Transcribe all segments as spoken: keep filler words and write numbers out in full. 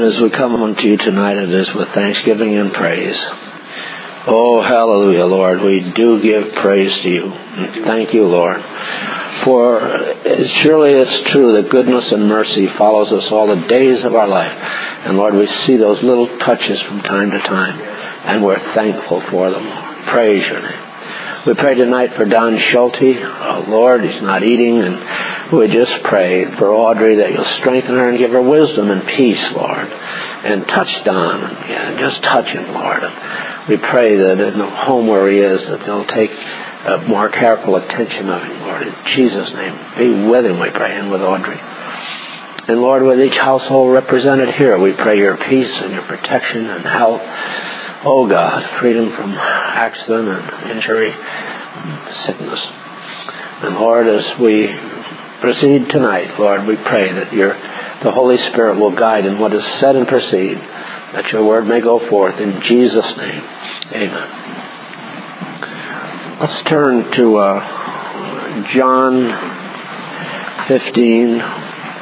Lord, as we come unto you tonight, it is with thanksgiving and praise. Oh, hallelujah, Lord. We do give praise to you. Thank you, Lord. For surely it's true that goodness and mercy follows us all the days of our life. And Lord, we see those little touches from time to time, and we're thankful for them. Praise your name. We pray tonight for Don Schulte. Oh, Lord, he's not eating, and we just pray for Audrey that you'll strengthen her and give her wisdom and peace, Lord. And touch Don, and just touch him, Lord. And we pray that in the home where he is, that they'll take a more careful attention of him, Lord. In Jesus' name, be with him, we pray, and with Audrey. And Lord, with each household represented here, we pray your peace and your protection and health. Oh God, freedom from accident and injury, and sickness. And Lord, as we proceed tonight, Lord, we pray that your the Holy Spirit will guide in what is said and perceived, that your word may go forth in Jesus' name. Amen. Let's turn to uh, John fifteen.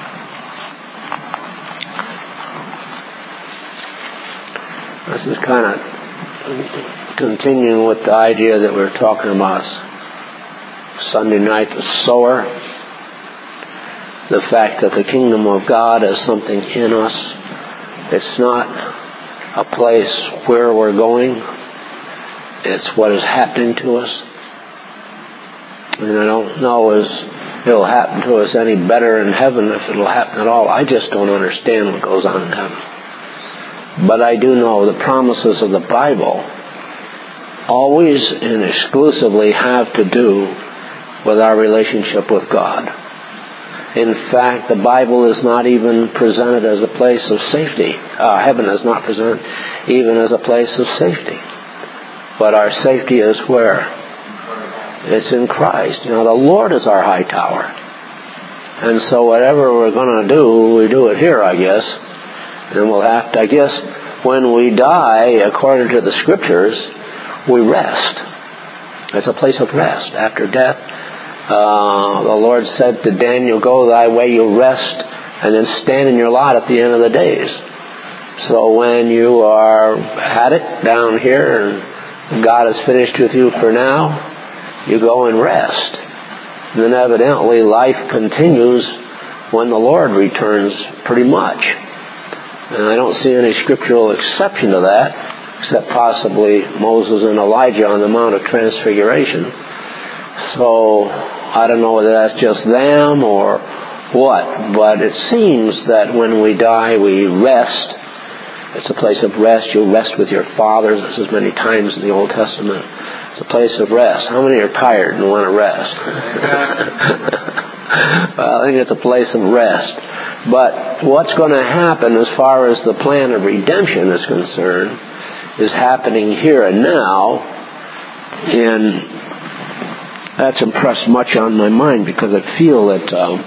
This is kind of continuing with the idea that we were talking about Sunday night, the sower. The fact that the kingdom of God is something in us. It's not a place where we're going. It's what is happening to us. And I don't know if it'll happen to us any better in heaven, if it'll happen at all. I just don't understand what goes on in heaven. But I do know the promises of the Bible always and exclusively have to do with our relationship with God. In fact, the Bible is not even presented as a place of safety. Uh, heaven is not presented even as a place of safety. But our safety is where? It's in Christ. You know, the Lord is our high tower. And so whatever we're going to do, we do it here, I guess. And we'll have to, I guess, when we die, according to the Scriptures, we rest. It's a place of rest. After death, uh, the Lord said to Daniel, go thy way, you'll rest, and then stand in your lot at the end of the days. So when you are had it down here, and God has finished with you for now, you go and rest. And then evidently life continues when the Lord returns, pretty much. And I don't see any scriptural exception to that, except possibly Moses and Elijah on the Mount of Transfiguration. So I don't know whether that's just them or what, but it seems that when we die, we rest. It's a place of rest. You'll rest with your fathers. This is many times in the Old Testament. It's a place of rest. How many are tired and want to rest? Well, I think it's a place of rest. But what's going to happen as far as the plan of redemption is concerned is happening here and now, and that's impressed much on my mind because I feel that um,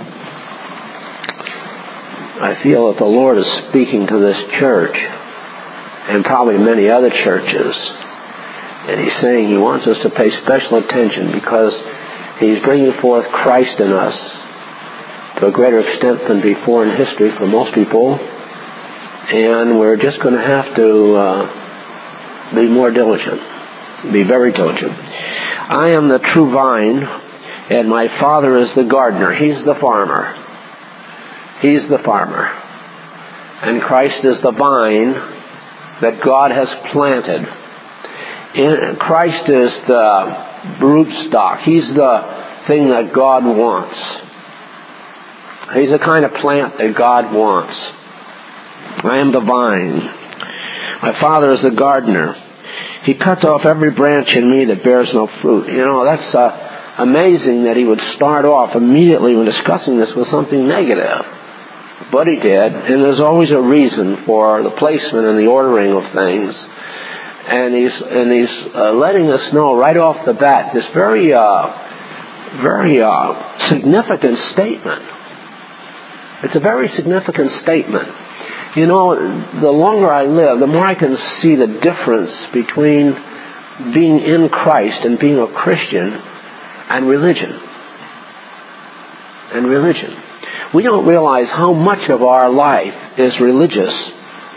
I feel that the Lord is speaking to this church and probably many other churches, and He's saying He wants us to pay special attention because He's bringing forth Christ in us to a greater extent than before in history for most people, and we're just going to have to uh, be more diligent, be very diligent. I am the true vine, and my Father is the gardener. He's the farmer. He's the farmer. And Christ is the vine that God has planted. And Christ is the rootstock. He's the thing that God wants. He's the kind of plant that God wants. I am the vine. My Father is the gardener. He cuts off every branch in me that bears no fruit. You know, that's uh, amazing that He would start off immediately when discussing this with something negative. But He did, and there's always a reason for the placement and the ordering of things. And He's and He's uh, letting us know right off the bat this very, uh, very uh, significant statement. It's a very significant statement. You know, the longer I live, the more I can see the difference between being in Christ and being a Christian and religion. And religion. We don't realize how much of our life is religious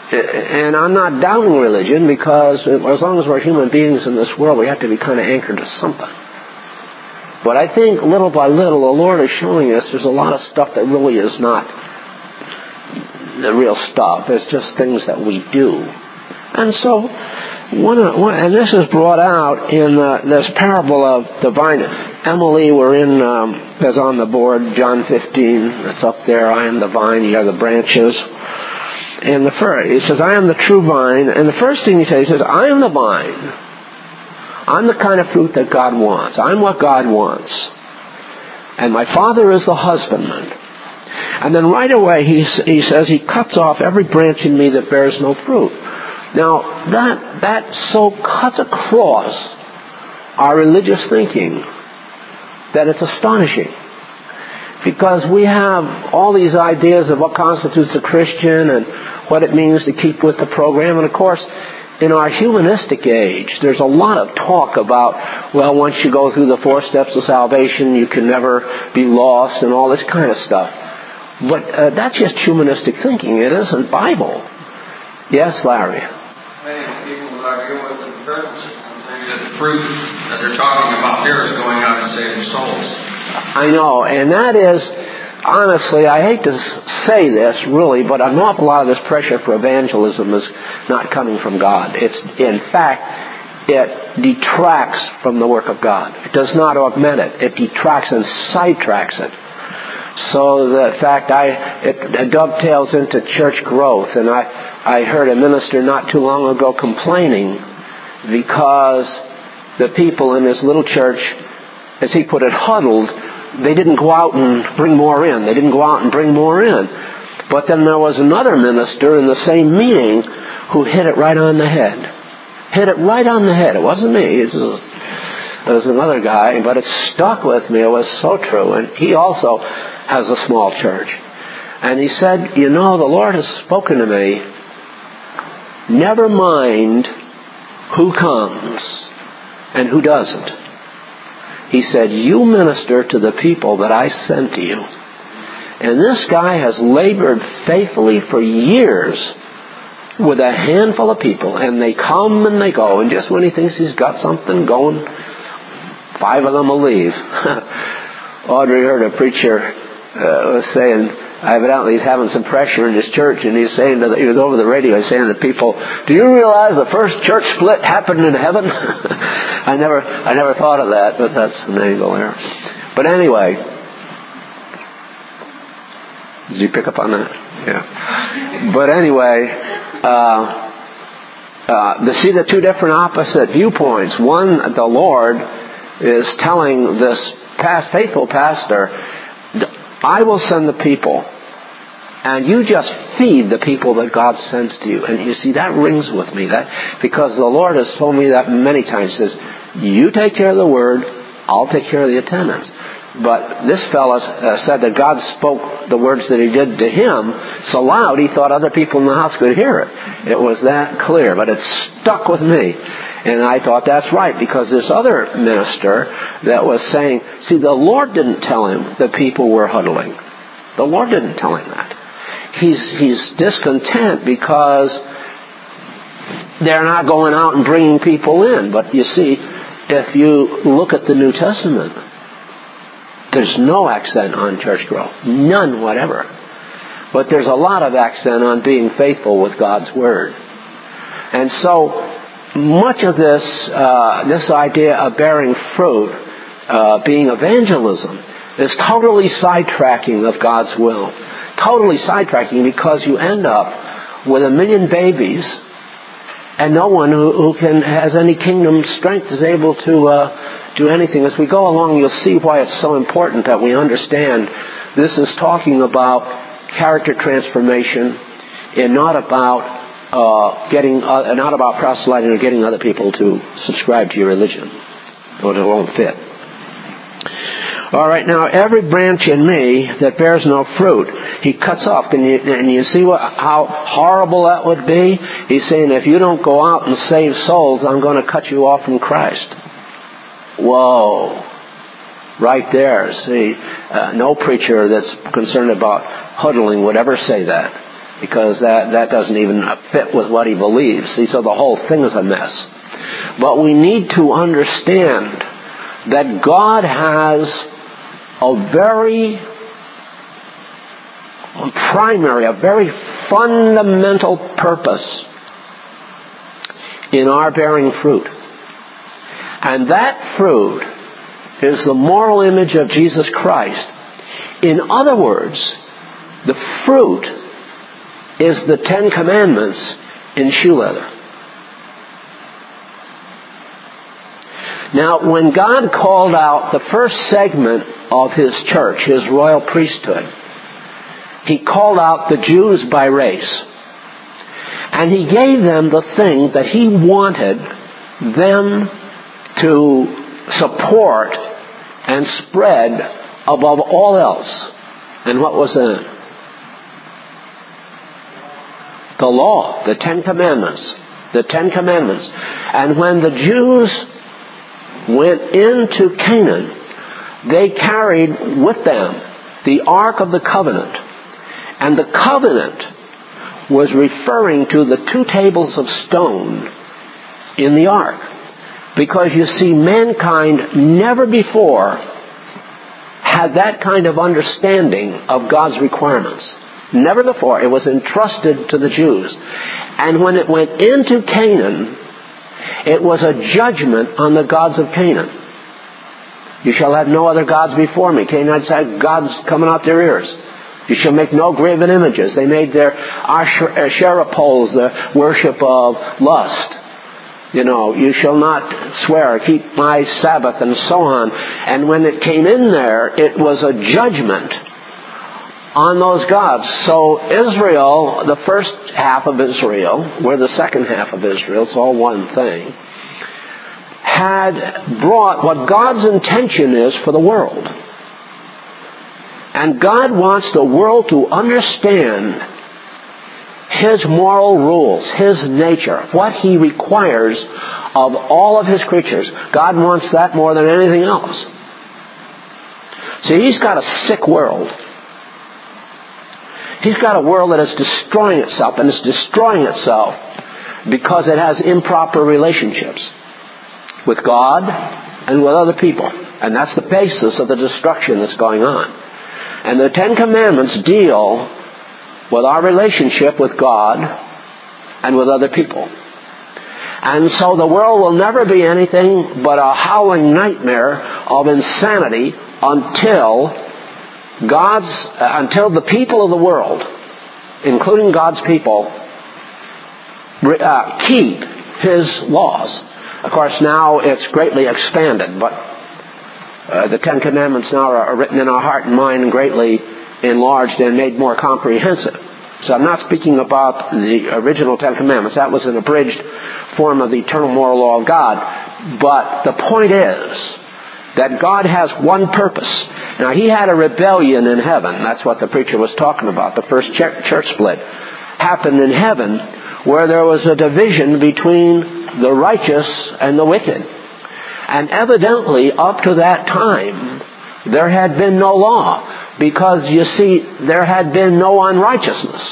And I'm not doubting religion, because as long as we're human beings in this world, we have to be kind of anchored to something. But I think little by little, the Lord is showing us there's a lot of stuff that really is not the real stuff. It's just things that we do. And so, one, one and this is brought out in uh, this parable of the vine. Emily, we're in, um, is on the board, John fifteen. It's up there. I am the vine, ye are the branches. And the first, he says, I am the true vine. And the first thing he says, he says, I am the vine. I'm the kind of fruit that God wants. I'm what God wants. And my Father is the husbandman. And then right away he, he says he cuts off every branch in me that bears no fruit. Now, that, that so cuts across our religious thinking that it's astonishing. Because we have all these ideas of what constitutes a Christian and what it means to keep with the program. And of course, in our humanistic age, there's a lot of talk about, well, once you go through the four steps of salvation, you can never be lost and all this kind of stuff. But uh, that's just humanistic thinking. It isn't Bible. Yes, Larry? Many people that I deal with in the prison system think that the fruit that they're talking about here is going out and saving souls. I know, and that is, honestly, I hate to say this, really, but an awful lot of this pressure for evangelism is not coming from God. It's, in fact, it detracts from the work of God. It does not augment it. It detracts and sidetracks it. So, the fact, I it, it dovetails into church growth, and I, I heard a minister not too long ago complaining because the people in his little church, as he put it, huddled. They didn't go out and bring more in. They didn't go out and bring more in. But then there was another minister in the same meeting who hit it right on the head. Hit it right on the head. It wasn't me. It was, it was another guy, but it stuck with me. It was so true. And he also has a small church. And he said, you know, the Lord has spoken to me. Never mind who comes and who doesn't. He said, you minister to the people that I sent to you. And this guy has labored faithfully for years with a handful of people. And they come and they go. And just when he thinks he's got something going, five of them will leave. Audrey heard a preacher uh, was saying, evidently he's having some pressure in his church, and he's saying to the, he was over the radio, he's saying to people, do you realize the first church split happened in heaven? I never I never thought of that, but that's an angle there. But anyway, did you pick up on that? Yeah. But anyway, uh, uh, to see the two different opposite viewpoints. One, the Lord is telling this past faithful pastor, I will send the people, and you just feed the people that God sends to you. And you see, that rings with me, that because the Lord has told me that many times. He says, you take care of the word, I'll take care of the attendance. But this fellow uh, said that God spoke the words that he did to him so loud he thought other people in the house could hear it. It was that clear, but it stuck with me. And I thought, that's right, because this other minister that was saying, see, the Lord didn't tell him the people were huddling. The Lord didn't tell him that. He's, he's discontent because they're not going out and bringing people in. But you see, if you look at the New Testament, there's no accent on church growth. None whatever. But there's a lot of accent on being faithful with God's Word. And so, much of this uh, this idea of bearing fruit, uh, being evangelism, is totally sidetracking of God's will. Totally sidetracking, because you end up with a million babies and no one who, who can has any kingdom strength is able to uh, do anything. As we go along, you'll see why it's so important that we understand this is talking about character transformation and not about Uh, getting, uh, not about proselyting or getting other people to subscribe to your religion, or it won't fit. All right, now every branch in me that bears no fruit, he cuts off. And you, and you see what, how horrible that would be? He's saying, if you don't go out and save souls, I'm going to cut you off from Christ. Whoa. Right there. See, uh, no preacher that's concerned about huddling would ever say that. because that, that doesn't even fit with what he believes. See, so the whole thing is a mess. But we need to understand that God has a very primary, a very fundamental purpose in our bearing fruit. And that fruit is the moral image of Jesus Christ. In other words, the fruit is the Ten Commandments in shoe leather. Now, when God called out the first segment of His church, His royal priesthood, He called out the Jews by race. And He gave them the thing that He wanted them to support and spread above all else. And what was it? The law, the Ten Commandments. The Ten Commandments. And when the Jews went into Canaan, they carried with them the Ark of the Covenant. And the covenant was referring to the two tables of stone in the Ark. Because you see, mankind never before had that kind of understanding of God's requirements. Never before. It was entrusted to the Jews. And when it went into Canaan, it was a judgment on the gods of Canaan. You shall have no other gods before me. Canaanites had gods coming out their ears. You shall make no graven images. They made their Asherah poles the worship of lust. You know, you shall not swear, keep my Sabbath, and so on. And when it came in there, it was a judgment on those gods. So Israel, the first half of Israel, we're the second half of Israel, it's all one thing, had brought what God's intention is for the world. And God wants the world to understand His moral rules, His nature, what He requires of all of His creatures. God wants that more than anything else. See, He's got a sick world. He's got a world that is destroying itself, and it's destroying itself because it has improper relationships with God and with other people. And that's the basis of the destruction that's going on. And the Ten Commandments deal with our relationship with God and with other people. And so the world will never be anything but a howling nightmare of insanity until God's, uh, until the people of the world, including God's people, uh, keep His laws. Of course, now it's greatly expanded, but uh, the Ten Commandments now are written in our heart and mind and greatly enlarged and made more comprehensive. So I'm not speaking about the original Ten Commandments. That was an abridged form of the eternal moral law of God. But the point is that God has one purpose. Now, He had a rebellion in heaven. That's what the preacher was talking about. The first church split happened in heaven, where there was a division between the righteous and the wicked. And evidently, up to that time, there had been no law, because, you see, there had been no unrighteousness.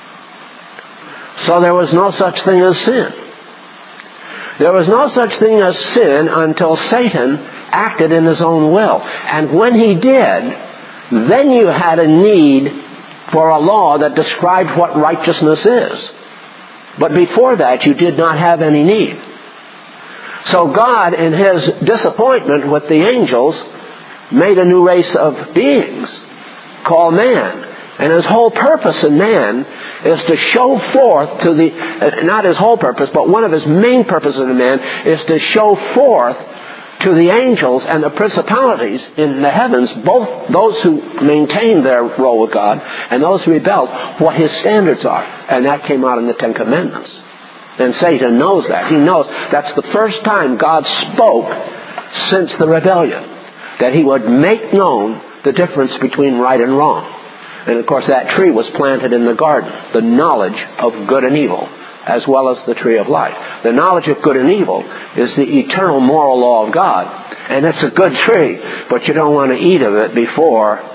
So there was no such thing as sin. There was no such thing as sin until Satan acted in his own will. And when he did, then you had a need for a law that described what righteousness is. But before that, you did not have any need. So God, in His disappointment with the angels, made a new race of beings called man. And His whole purpose in man is to show forth to the, uh, not His whole purpose, but one of His main purposes in man is to show forth to the angels and the principalities in the heavens, both those who maintained their role with God and those who rebelled, what His standards are. And that came out in the Ten Commandments. And Satan knows that. He knows that's the first time God spoke since the rebellion, that He would make known the difference between right and wrong. And of course that tree was planted in the garden, the knowledge of good and evil, as well as the tree of life. The knowledge of good and evil is the eternal moral law of God. And it's a good tree, but you don't want to eat of it before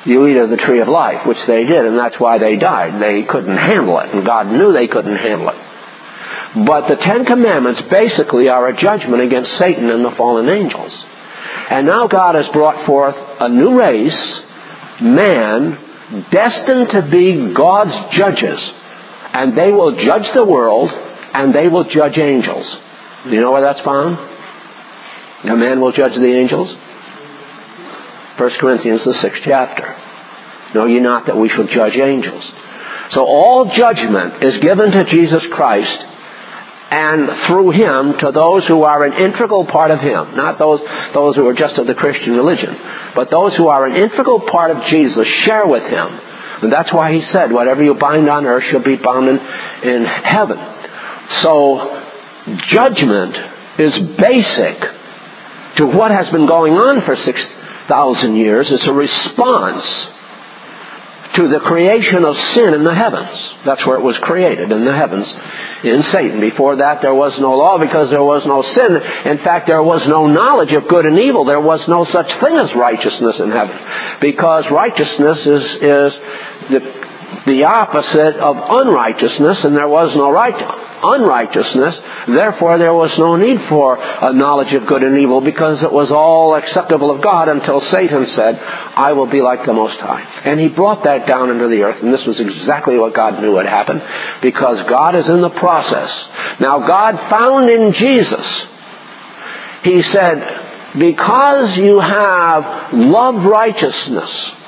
you eat of the tree of life, which they did, and that's why they died. They couldn't handle it, and God knew they couldn't handle it. But the Ten Commandments basically are a judgment against Satan and the fallen angels. And now God has brought forth a new race, man, destined to be God's judges. And they will judge the world, and they will judge angels. Do you know where that's found? A man will judge the angels? First Corinthians, the sixth chapter. Know ye not that we shall judge angels? So all judgment is given to Jesus Christ, and through Him to those who are an integral part of Him. Not those, those who are just of the Christian religion, but those who are an integral part of Jesus share with Him. And that's why He said, whatever you bind on earth shall be bound in, in heaven. So judgment is basic to what has been going on for six thousand years. It's a response to the creation of sin in the heavens. That's where it was created, in the heavens, in Satan. Before that, there was no law because there was no sin. In fact, there was no knowledge of good and evil. There was no such thing as righteousness in heaven, because righteousness is, is the, the opposite of unrighteousness, and there was no right unrighteousness. Therefore, there was no need for a knowledge of good and evil, because it was all acceptable of God until Satan said, I will be like the Most High. And he brought that down into the earth, and this was exactly what God knew would happen, because God is in the process. Now, God found in Jesus, He said, because you have loved righteousness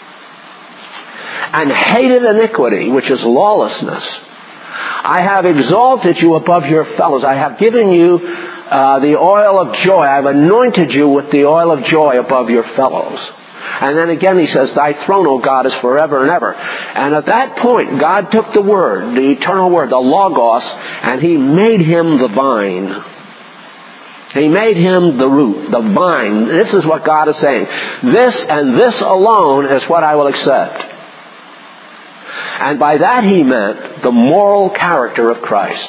and hated iniquity, which is lawlessness, I have exalted you above your fellows. I have given you uh, the oil of joy. I have anointed you with the oil of joy above your fellows. And then again He says, thy throne, O God, is forever and ever. And at that point, God took the Word, the eternal Word, the Logos, and He made Him the vine. He made Him the root, the vine. This is what God is saying. This and this alone is what I will accept. And by that He meant the moral character of Christ,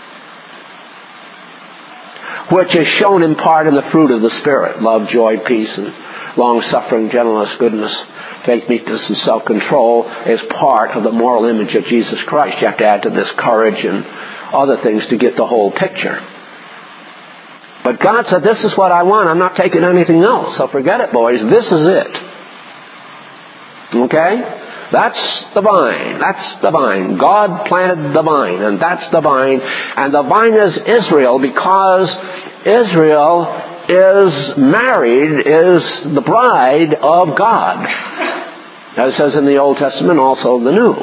which is shown in part in the fruit of the Spirit: love, joy, peace, and long-suffering, gentleness, goodness, faith, meekness, and self-control is part of the moral image of Jesus Christ. You have to add to this courage and other things to get the whole picture. But God said, this is what I want. I'm not taking anything else. So forget it, boys. This is it. Okay? That's the vine. That's the vine. God planted the vine, and that's the vine. And the vine is Israel, because Israel is married, is the bride of God. As it says in the Old Testament, also the New.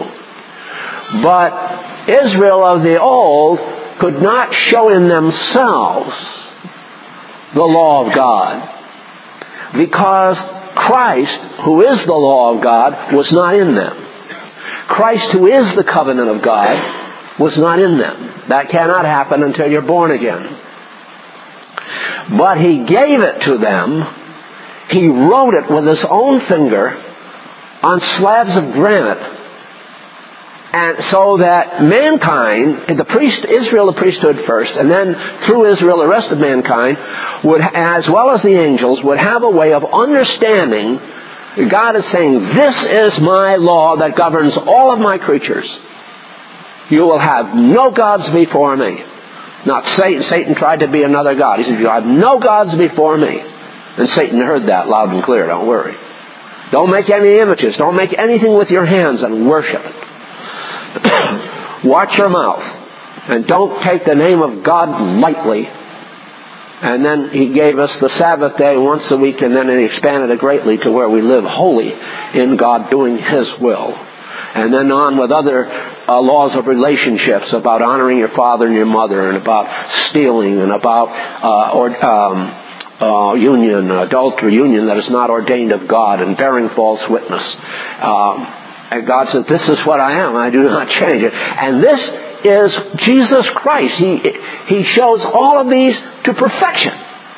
But Israel of the old could not show in themselves the law of God, because Christ, who is the law of God, was not in them. Christ, who is the covenant of God, was not in them. That cannot happen until you're born again. But He gave it to them. He wrote it with His own finger on slabs of granite. And so that mankind, the priest, Israel, the priesthood first, and then through Israel, the rest of mankind, would, as well as the angels, would have a way of understanding. God is saying, this is my law that governs all of my creatures. You will have no gods before me. Not Satan. Satan tried to be another god. He said, you have no gods before me. And Satan heard that loud and clear. Don't worry. Don't make any images. Don't make anything with your hands and worship it. Watch your mouth, and don't take the name of God lightly. And then He gave us the Sabbath day once a week, and then He expanded it greatly to where we live holy in God, doing His will. And then on with other uh, laws of relationships, about honoring your father and your mother, and about stealing, and about uh, or, um, uh, union, adultery, union that is not ordained of God, and bearing false witness. Um, And God said, this is what I am. I do not change it. And this is Jesus Christ. He, he shows all of these to perfection.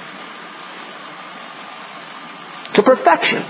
To perfection.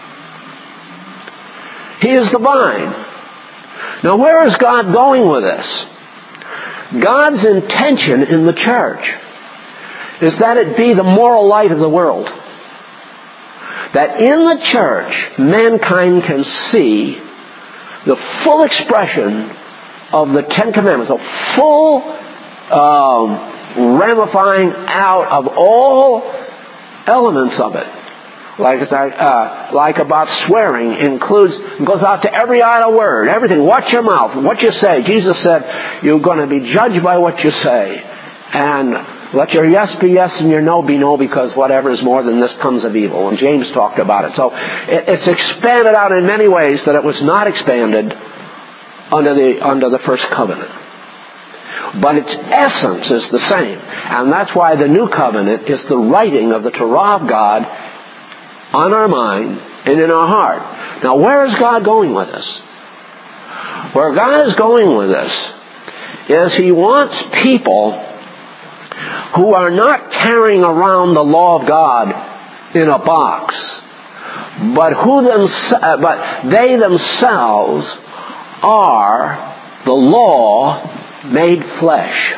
He is the vine. Now, where is God going with this? God's intention in the church is that it be the moral light of the world. that in the church, mankind can see the full expression of the Ten Commandments, a full um, ramifying out of all elements of it. Like it's like, uh, like about swearing includes, goes out to every idle word, everything. Watch your mouth, what you say. Jesus said, you're going to be judged by what you say. And let your yes be yes and your no be no, because whatever is more than this comes of evil. And James talked about it. So it, it's expanded out in many ways that it was not expanded under the, under the first covenant. But its essence is the same. And that's why the new covenant is the writing of the Torah of God on our mind and in our heart. Now, where is God going with this? Where God is going with this is He wants people who are not carrying around the law of God in a box, but who them, but they themselves are the law made flesh.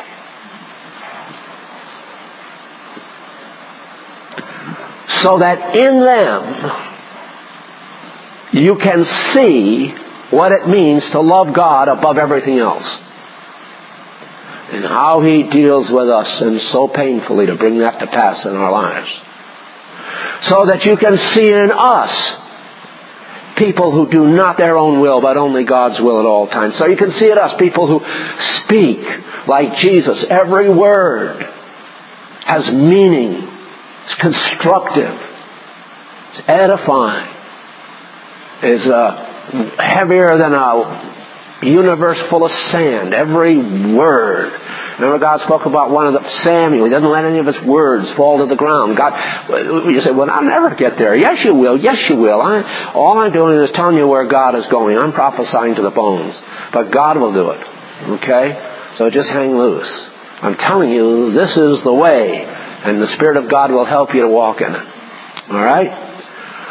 So that in them you can see what it means to love God above everything else. And how He deals with us, and so painfully to bring that to pass in our lives. So that you can see in us people who do not their own will, but only God's will at all times. So you can see in us people who speak like Jesus. Every word has meaning. It's constructive. It's edifying. It's uh, heavier than a universe full of sand. Every word. Remember God spoke about one of the Samuel. He doesn't let any of his words fall to the ground. God, you say, well, I'll never get there. Yes, you will. Yes, you will. I, all I'm doing is telling you where God is going. I'm prophesying to the bones. But God will do it. Okay? So just hang loose. I'm telling you, this is the way. And the Spirit of God will help you to walk in it. All right?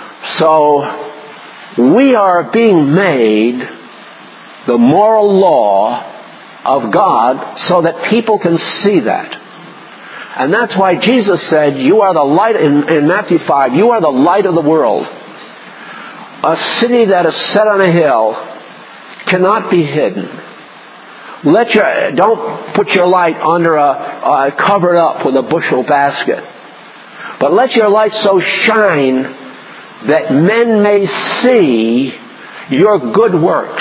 So, we are being made the moral law of God so that people can see that. And that's why Jesus said, you are the light, in, in Matthew five, you are the light of the world. A city that is set on a hill cannot be hidden. Let your, don't put your light under a, uh, covered up with a bushel basket. But let your light so shine that men may see your good works.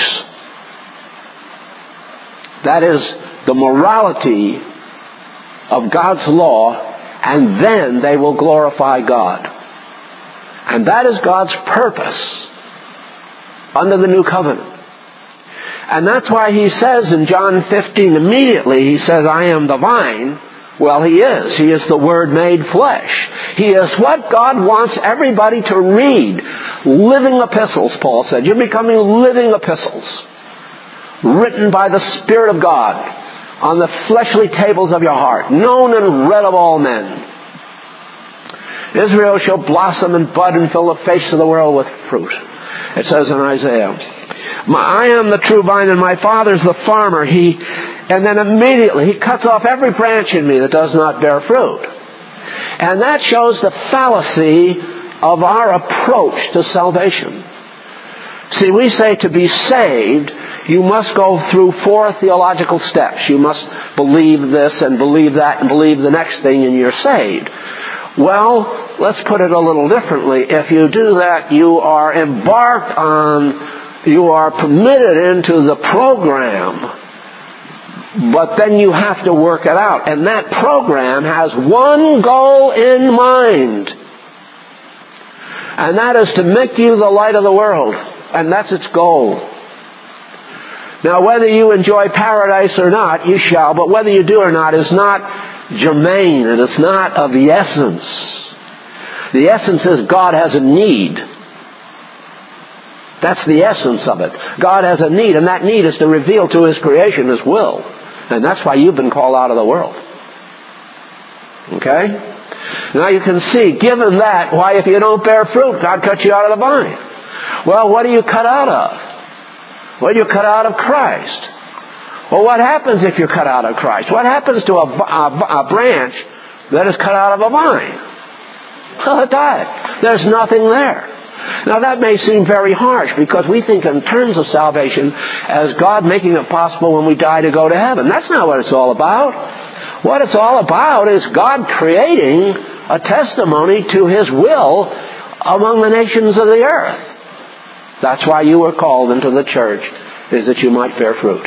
That is the morality of God's law, and then they will glorify God. And that is God's purpose under the new covenant. And that's why He says in John fifteen, immediately He says, I am the vine. Well, He is. He is the Word made flesh. He is what God wants everybody to read. Living epistles, Paul said. You're becoming living epistles. Written by the Spirit of God on the fleshly tables of your heart. Known and read of all men. Israel shall blossom and bud and fill the face of the world with fruit. It says in Isaiah. I am the true vine and my Father's the farmer. He, and then immediately He cuts off every branch in me that does not bear fruit. And that shows the fallacy of our approach to salvation. See, we say to be saved, you must go through four theological steps. You must believe this and believe that and believe the next thing and you're saved. Well, let's put it a little differently. If you do that, you are embarked on You are permitted into the program, but then you have to work it out. And that program has one goal in mind. And that is to make you the light of the world. And that's its goal. Now, whether you enjoy paradise or not, you shall. But whether you do or not is not germane. It is not of the essence. The essence is God has a need. That's the essence of it. God has a need, and that need is to reveal to His creation His will. And that's why you've been called out of the world. Okay? Now you can see, given that, why if you don't bear fruit, God cuts you out of the vine. Well, what do you cut out of? Well, you cut out of Christ. Well, what happens if you're cut out of Christ? What happens to a, a, a branch that is cut out of a vine? Well, it died. There's nothing there. Now that may seem very harsh because we think in terms of salvation as God making it possible when we die to go to heaven. That's not what it's all about. What it's all about is God creating a testimony to His will among the nations of the earth. That's why you were called into the church, is that you might bear fruit.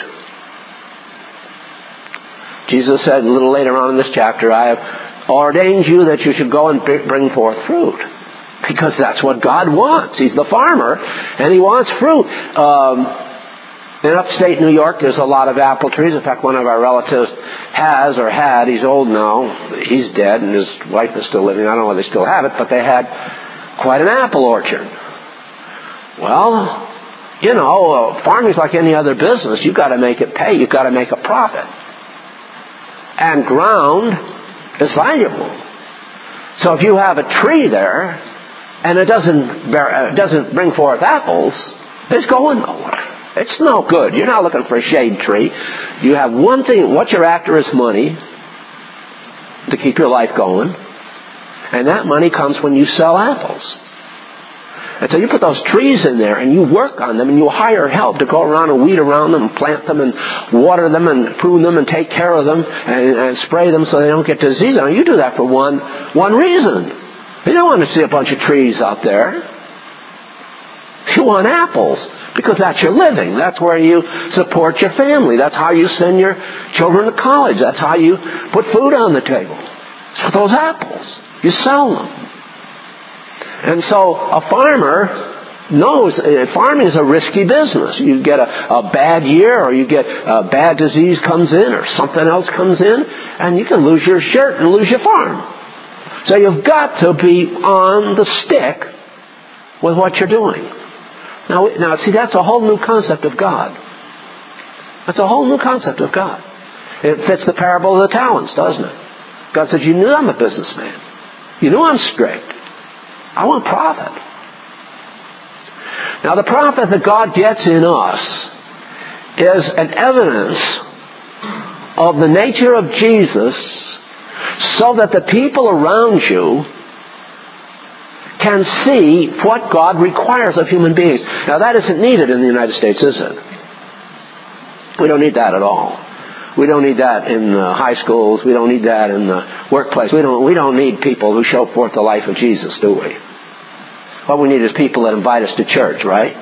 Jesus said a little later on in this chapter, I have ordained you that you should go and bring forth fruit. Because that's what God wants. He's the farmer, and He wants fruit. Um, in upstate New York, there's a lot of apple trees. In fact, one of our relatives has or had, he's old now, he's dead, and his wife is still living. I don't know whether they still have it, but they had quite an apple orchard. Well, you know, uh, farming's like any other business. You've got to make it pay. You've got to make a profit. And ground is valuable. So if you have a tree there, and it doesn't bear, uh, doesn't bring forth apples, it's going nowhere. It's no good. You're not looking for a shade tree. You have one thing. What you're after is money to keep your life going. And that money comes when you sell apples. And so you put those trees in there and you work on them and you hire help to go around and weed around them and plant them and water them and prune them and take care of them and, and spray them so they don't get disease. Now you do that for one, one reason. You don't want to see a bunch of trees out there. You want apples because that's your living. That's where you support your family. That's how you send your children to college. That's how you put food on the table. It's for those apples. You sell them. And so a farmer knows farming is a risky business. You get a, a bad year or you get a bad disease comes in or something else comes in and you can lose your shirt and lose your farm. So you've got to be on the stick with what you're doing. Now, now, see, that's a whole new concept of God. That's a whole new concept of God. It fits the parable of the talents, doesn't it? God says, you knew I'm a businessman. You knew I'm strict. I want profit. Now, the profit that God gets in us is an evidence of the nature of Jesus, so that the people around you can see what God requires of human beings. Now that isn't needed in the United States, is it? We don't need that at all. We don't need that in the high schools. We don't need that in the workplace. We don't, we don't need people who show forth the life of Jesus, do we? What we need is people that invite us to church, right?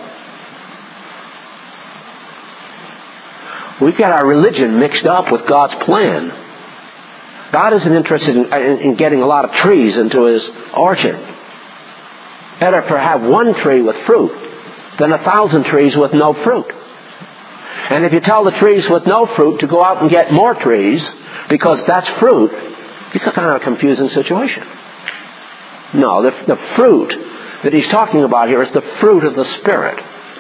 We've got our religion mixed up with God's plan. God isn't interested in, in, in getting a lot of trees into His orchard. Better for have one tree with fruit than a thousand trees with no fruit. And if you tell the trees with no fruit to go out and get more trees because that's fruit, it's a kind of a confusing situation. No, the, the fruit that He's talking about here is the fruit of the Spirit.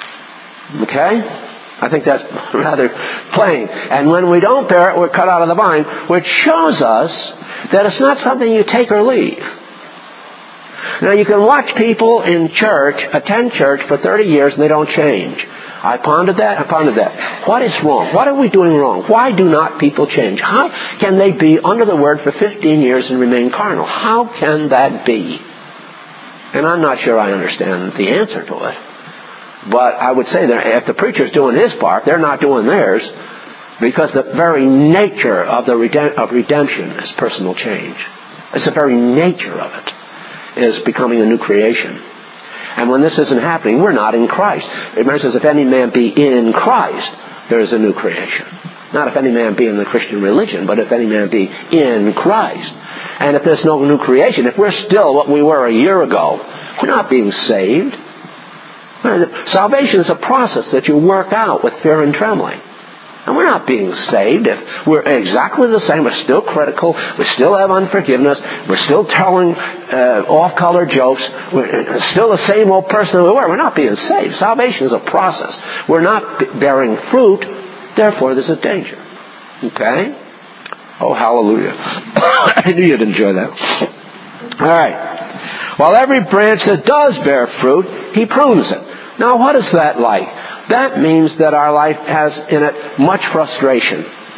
Okay? I think that's rather plain. And when we don't bear it, we're cut out of the vine, which shows us that it's not something you take or leave. Now, you can watch people in church, attend church for thirty years, and they don't change. I pondered that, I pondered that. What is wrong? What are we doing wrong? Why do not people change? How can they be under the Word for fifteen years and remain carnal? How can that be? And I'm not sure I understand the answer to it. But I would say that if the preacher's doing his part, they're not doing theirs, because the very nature of the redemp- of redemption is personal change. It's the very nature of it is becoming a new creation. And when this isn't happening, we're not in Christ. It says, if any man be in Christ, there is a new creation. Not if any man be in the Christian religion, but if any man be in Christ. And if there's no new creation, if we're still what we were a year ago, we're not being saved. Salvation is a process that you work out with fear and trembling. And we're not being saved if we're exactly the same. We're still critical. We still have unforgiveness. We're still telling uh, off-color jokes. We're still the same old person we were. We're not being saved. Salvation is a process. We're not bearing fruit. Therefore, there's a danger. Okay? Oh, hallelujah. I knew you'd enjoy that. All right. While every branch that does bear fruit, He prunes it. Now, what is that like? That means that our life has in it much frustration.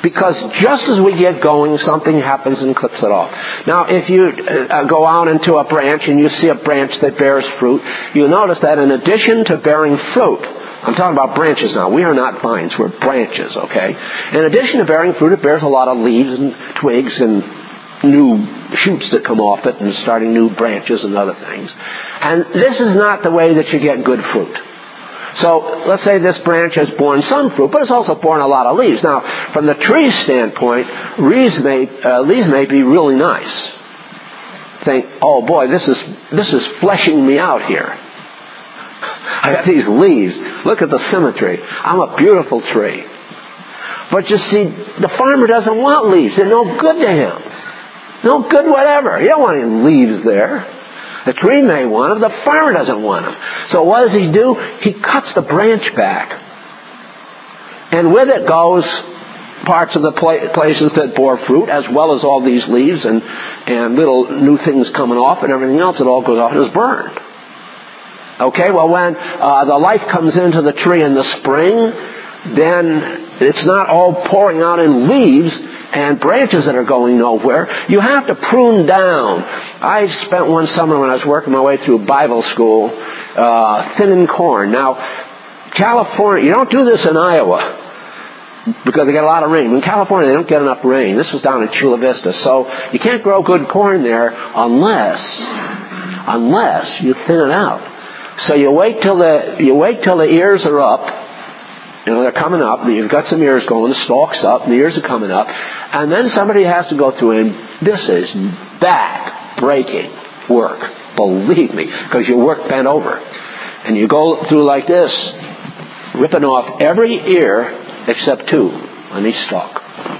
Because just as we get going, something happens and clips it off. Now, if you uh, go out into a branch and you see a branch that bears fruit, you notice that in addition to bearing fruit, I'm talking about branches now. We are not vines. We're branches, okay? In addition to bearing fruit, it bears a lot of leaves and twigs and new shoots that come off it and starting new branches and other things. And this is not the way that you get good fruit. So let's say this branch has borne some fruit, but it's also borne a lot of leaves. Now, from the tree's standpoint, leaves may, uh, leaves may be really nice. Think, oh boy, this is this is fleshing me out here. I got these leaves. Look at the symmetry. I'm a beautiful tree. But you see, the farmer doesn't want leaves. They're no good to him. No good whatever. He don't want any leaves there. The tree may want them. The farmer doesn't want them. So what does he do? He cuts the branch back. And with it goes parts of the places that bore fruit, as well as all these leaves and, and little new things coming off and everything else. It all goes off and is burned. Okay, well when uh, the life comes into the tree in the spring, then it's not all pouring out in leaves and branches that are going nowhere. You have to prune down. I spent one summer when I was working my way through Bible school, uh, thinning corn. Now, California, you don't do this in Iowa because they get a lot of rain. In California, they don't get enough rain. This was down in Chula Vista. So you can't grow good corn there unless, unless you thin it out. So you wait till the, you wait till the ears are up. You know, they're coming up. You've got some ears going. The stalk's up. And the ears are coming up. And then somebody has to go through and this is back-breaking work. Believe me. Because you work bent over. And you go through like this, ripping off every ear except two on each stalk.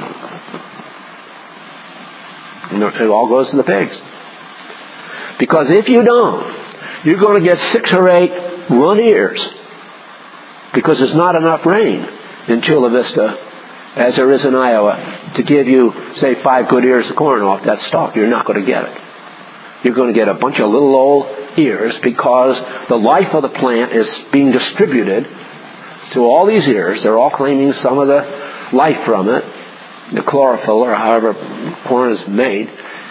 And it all goes to the pigs. Because if you don't, you're going to get six or eight run ears. Because there's not enough rain in Chula Vista as there is in Iowa to give you, say, five good ears of corn off that stalk. You're not going to get it. You're going to get a bunch of little old ears because the life of the plant is being distributed to all these ears. They're all claiming some of the life from it, the chlorophyll or however corn is made.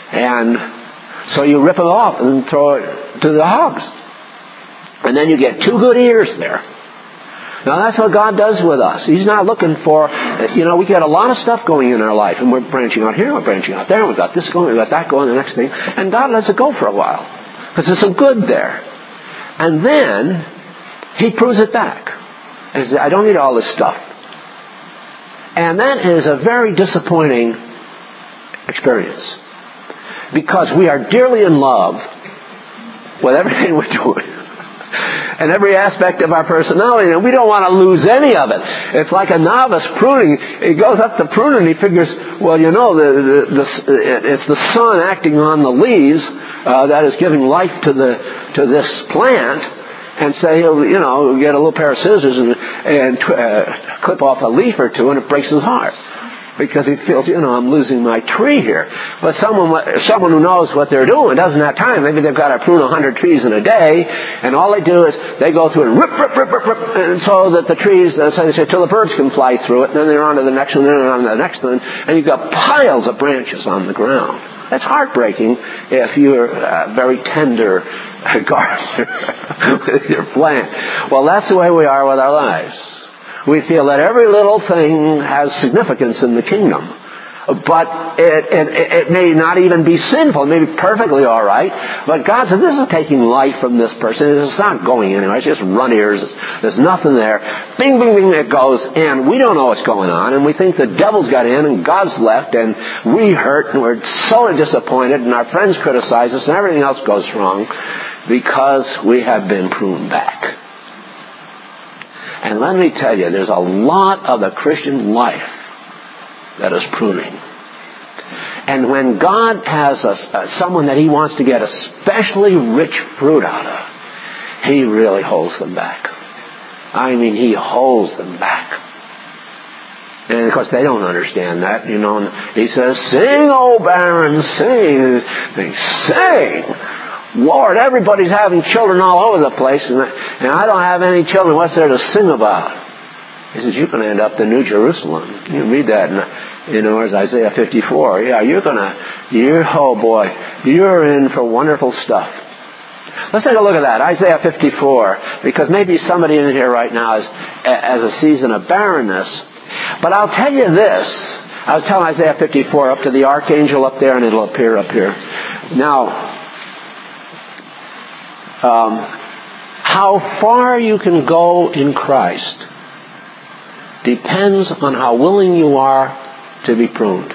And so you rip it off and throw it to the hogs. And then you get two good ears there. Now that's what God does with us. He's not looking for, you know, we get a lot of stuff going in our life, and we're branching out here, we're branching out there, we've got this going, we've got that going, the next thing, and God lets it go for a while, because there's some good there. And then, He prunes it back. He says, I don't need all this stuff. And that is a very disappointing experience, because we are dearly in love with everything we're doing. And every aspect of our personality, and we don't want to lose any of it. It's like a novice pruning. He goes up to pruning and he figures, well, you know, the, the, the, it's the sun acting on the leaves uh, that is giving life to the to this plant. And say, you know, get a little pair of scissors and, and uh, clip off a leaf or two, and it breaks his heart. Because he feels, you know, I'm losing my tree here. But someone someone who knows what they're doing doesn't have time. Maybe they've got to prune a hundred trees in a day, and all they do is they go through and rip, rip, rip, rip, rip, and so that the trees, so they say, till the birds can fly through it, and then they're on to the next one, and then on to the next one, and you've got piles of branches on the ground. That's heartbreaking if you're a very tender gardener with your plant. Well, that's the way we are with our lives. We feel that every little thing has significance in the kingdom. But it, it, it may not even be sinful. It may be perfectly all right. But God says, this is taking life from this person. It's not going anywhere. It's just run ears. There's nothing there. Bing, bing, bing, it goes. And we don't know what's going on. And we think the devil's got in and God's left. And we hurt and we're so disappointed. And our friends criticize us and everything else goes wrong because we have been pruned back. And let me tell you, there's a lot of the Christian life that is pruning. And when God has a, uh, someone that He wants to get especially rich fruit out of, He really holds them back. I mean, He holds them back. And of course, they don't understand that, you know. He says, sing, O barren, sing. They sing. Lord, everybody's having children all over the place, and I, and I don't have any children. What's there to sing about? He says, you're going to end up in New Jerusalem. You read that in, in Isaiah fifty-four. Yeah, you're going to, you're, oh boy, you're in for wonderful stuff. Let's take a look at that, Isaiah fifty-four, because maybe somebody in here right now is as a season of barrenness. But I'll tell you this. I was telling Isaiah fifty-four up to the archangel up there, and it'll appear up here. Now, um, how far you can go in Christ depends on how willing you are to be pruned.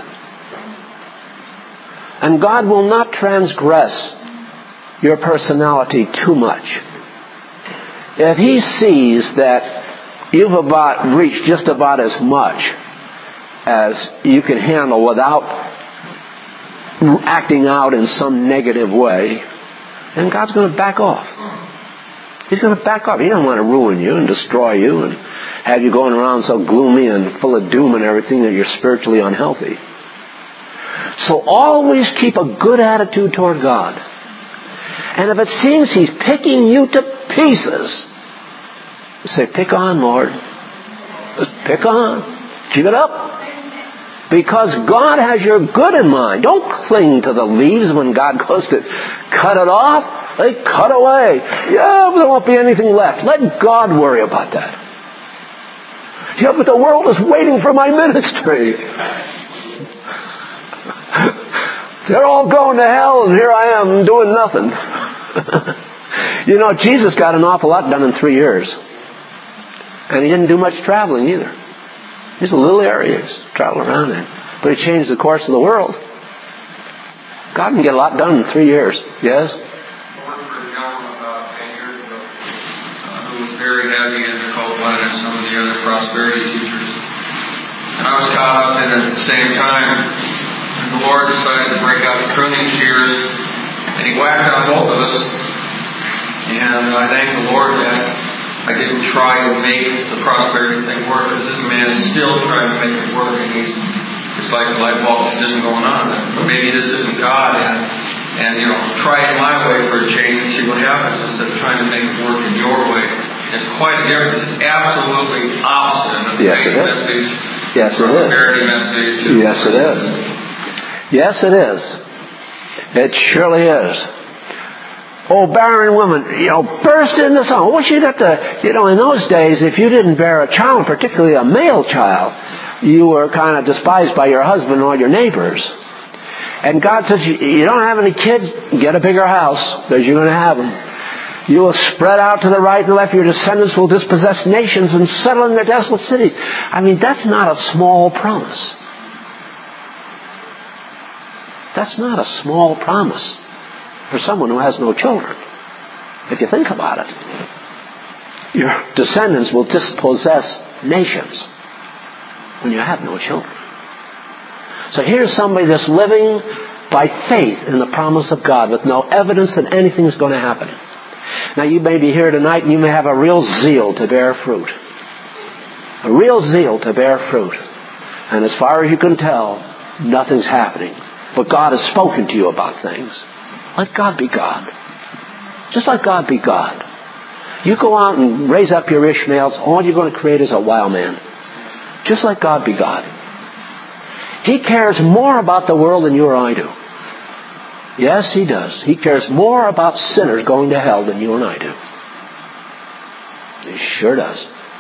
And God will not transgress your personality too much. If He sees that you've about reached just about as much as you can handle without acting out in some negative way, then God's going to back off. He's going to back off. He doesn't want to ruin you and destroy you and have you going around so gloomy and full of doom and everything that you're spiritually unhealthy. So always keep a good attitude toward God. And if it seems He's picking you to pieces, say, pick on, Lord. Just pick on. Keep it up. Because God has your good in mind. Don't cling to the leaves when God goes to cut it off. They cut away. Yeah, but there won't be anything left. Let God worry about that. Yeah, but the world is waiting for my ministry. They're all going to hell, and here I am doing nothing. You know, Jesus got an awful lot done in three years. And He didn't do much traveling either. Just a little area He's traveling around in. But He changed the course of the world. God can get a lot done in three years. Yes? Very heavy in the cold line and some of the other prosperity teachers. And I was caught up in it at the same time. And the Lord decided to break out the pruning shears, and He whacked on both of us. And I thank the Lord that I didn't try to make the prosperity thing work, because this man is still trying to make it work, and he's it's like the light bulb just isn't going on. Maybe this isn't God, and and you know, try it my way for a change and see what happens instead of trying to make it work in your way. It's quite a difference. It's absolutely opposite of the yes, it message. Yes, it is. Prosperity message. Yes, it is. Yes, it is. It surely is. Oh, barren woman, you know, burst into song. What you got to, you know, in those days, if you didn't bear a child, particularly a male child, you were kind of despised by your husband and all your neighbors. And God says, you don't have any kids, get a bigger house, because you're going to have them. You will spread out to the right and left. Your descendants will dispossess nations and settle in their desolate cities. I mean, that's not a small promise. That's not a small promise for someone who has no children. If you think about it. Your descendants will dispossess nations when you have no children. So here's somebody that's living by faith in the promise of God with no evidence that anything's going to happen. Now you may be here tonight and you may have a real zeal to bear fruit. A real zeal to bear fruit. And as far as you can tell, nothing's happening. But God has spoken to you about things. Let God be God. Just let God be God. You go out and raise up your Ishmaels, all you're going to create is a wild man. Just let God be God. He cares more about the world than you or I do. Yes, He does. He cares more about sinners going to hell than you and I do. He sure does.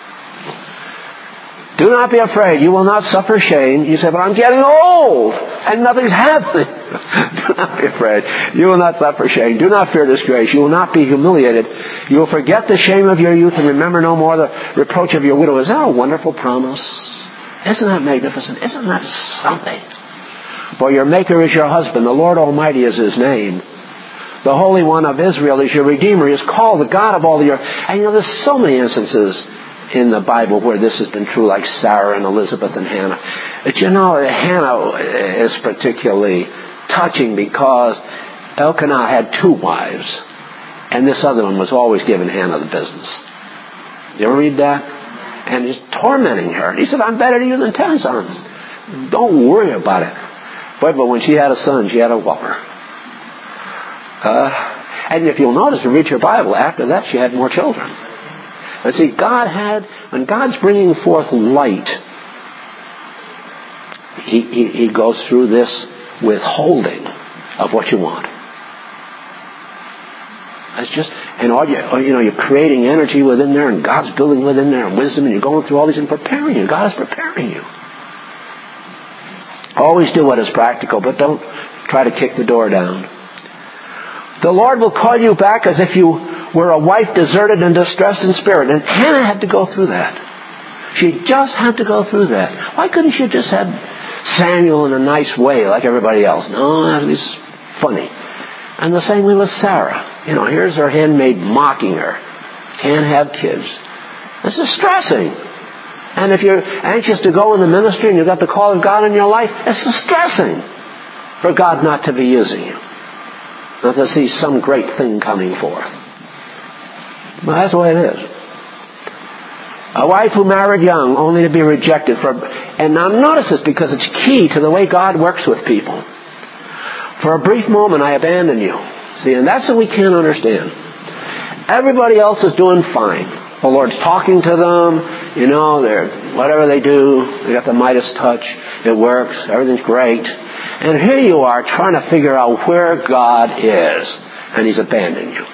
Do not be afraid. You will not suffer shame. You say, but I'm getting old and nothing's happening. Do not be afraid. You will not suffer shame. Do not fear disgrace. You will not be humiliated. You will forget the shame of your youth and remember no more the reproach of your widow. Is that a wonderful promise? Isn't that magnificent? Isn't that something? For your Maker is your husband. The Lord Almighty is His name. The Holy One of Israel is your Redeemer. He is called the God of all the earth. And you know, there's so many instances in the Bible where this has been true, like Sarah and Elizabeth and Hannah. But you know, Hannah is particularly touching because Elkanah had two wives, and this other one was always giving Hannah the business. You ever read that? And he's tormenting her. He said, I'm better to you than ten sons. Don't worry about it. But, but when she had a son, she had a whopper. Uh, and if you'll notice, if you read your Bible, after that she had more children. And see, God had, when God's bringing forth light, he, he, he goes through this withholding of what you want. It's just, and all you, you know, you're creating energy within there, and God's building within there, and wisdom, and you're going through all these and preparing you. God is preparing you. Always do what is practical, but don't try to kick the door down. The Lord will call you back as if you were a wife deserted and distressed in spirit. And Hannah had to go through that. She just had to go through that. Why couldn't she just have Samuel in a nice way like everybody else? No, that was funny. And the same way with Sarah. You know, here's her handmaid mocking her. Can't have kids. This is stressing. And if you're anxious to go in the ministry and you've got the call of God in your life, it's distressing for God not to be using you. Not to see some great thing coming forth. Well, that's the way it is. A wife who married young only to be rejected. For, and now notice this because it's key to the way God works with people. For a brief moment I abandoned you. See, and that's what we can't understand. Everybody else is doing fine. The Lord's talking to them. You know, they're whatever they do, they got the Midas touch. It works. Everything's great. And here you are trying to figure out where God is. And He's abandoned you.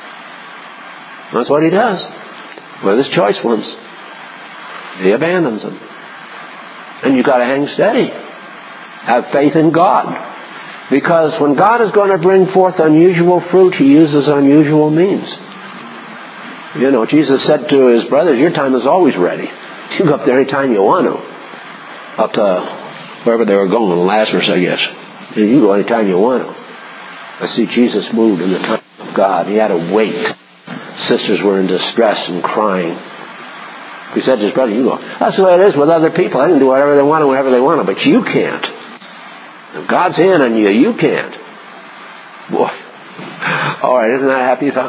That's what He does. With His choice ones. He abandons them. And you've got to hang steady. Have faith in God. Because when God is going to bring forth unusual fruit, He uses unusual means. You know, Jesus said to His brothers, your time is always ready. You can go up there any time you want to. Up to wherever they were going, Lazarus, I guess. You can go any time you want to. I see Jesus moved in the time of God. He had to wait. Sisters were in distress and crying. He said to his brother, you go. That's the way it is with other people. They can do whatever they want to, whenever they want to, but you can't. If God's hand on you, you can't. Boy. All right, isn't that a happy thought?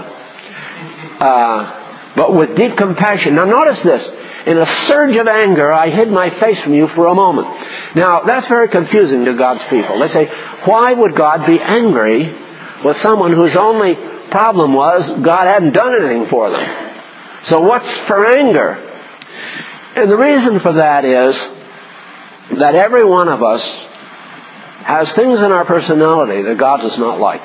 Uh, but with deep compassion. Now notice this. In a surge of anger, I hid my face from you for a moment. Now, that's very confusing to God's people. They say, why would God be angry with someone whose only problem was God hadn't done anything for them? So what's for anger? And the reason for that is that every one of us has things in our personality that God does not like.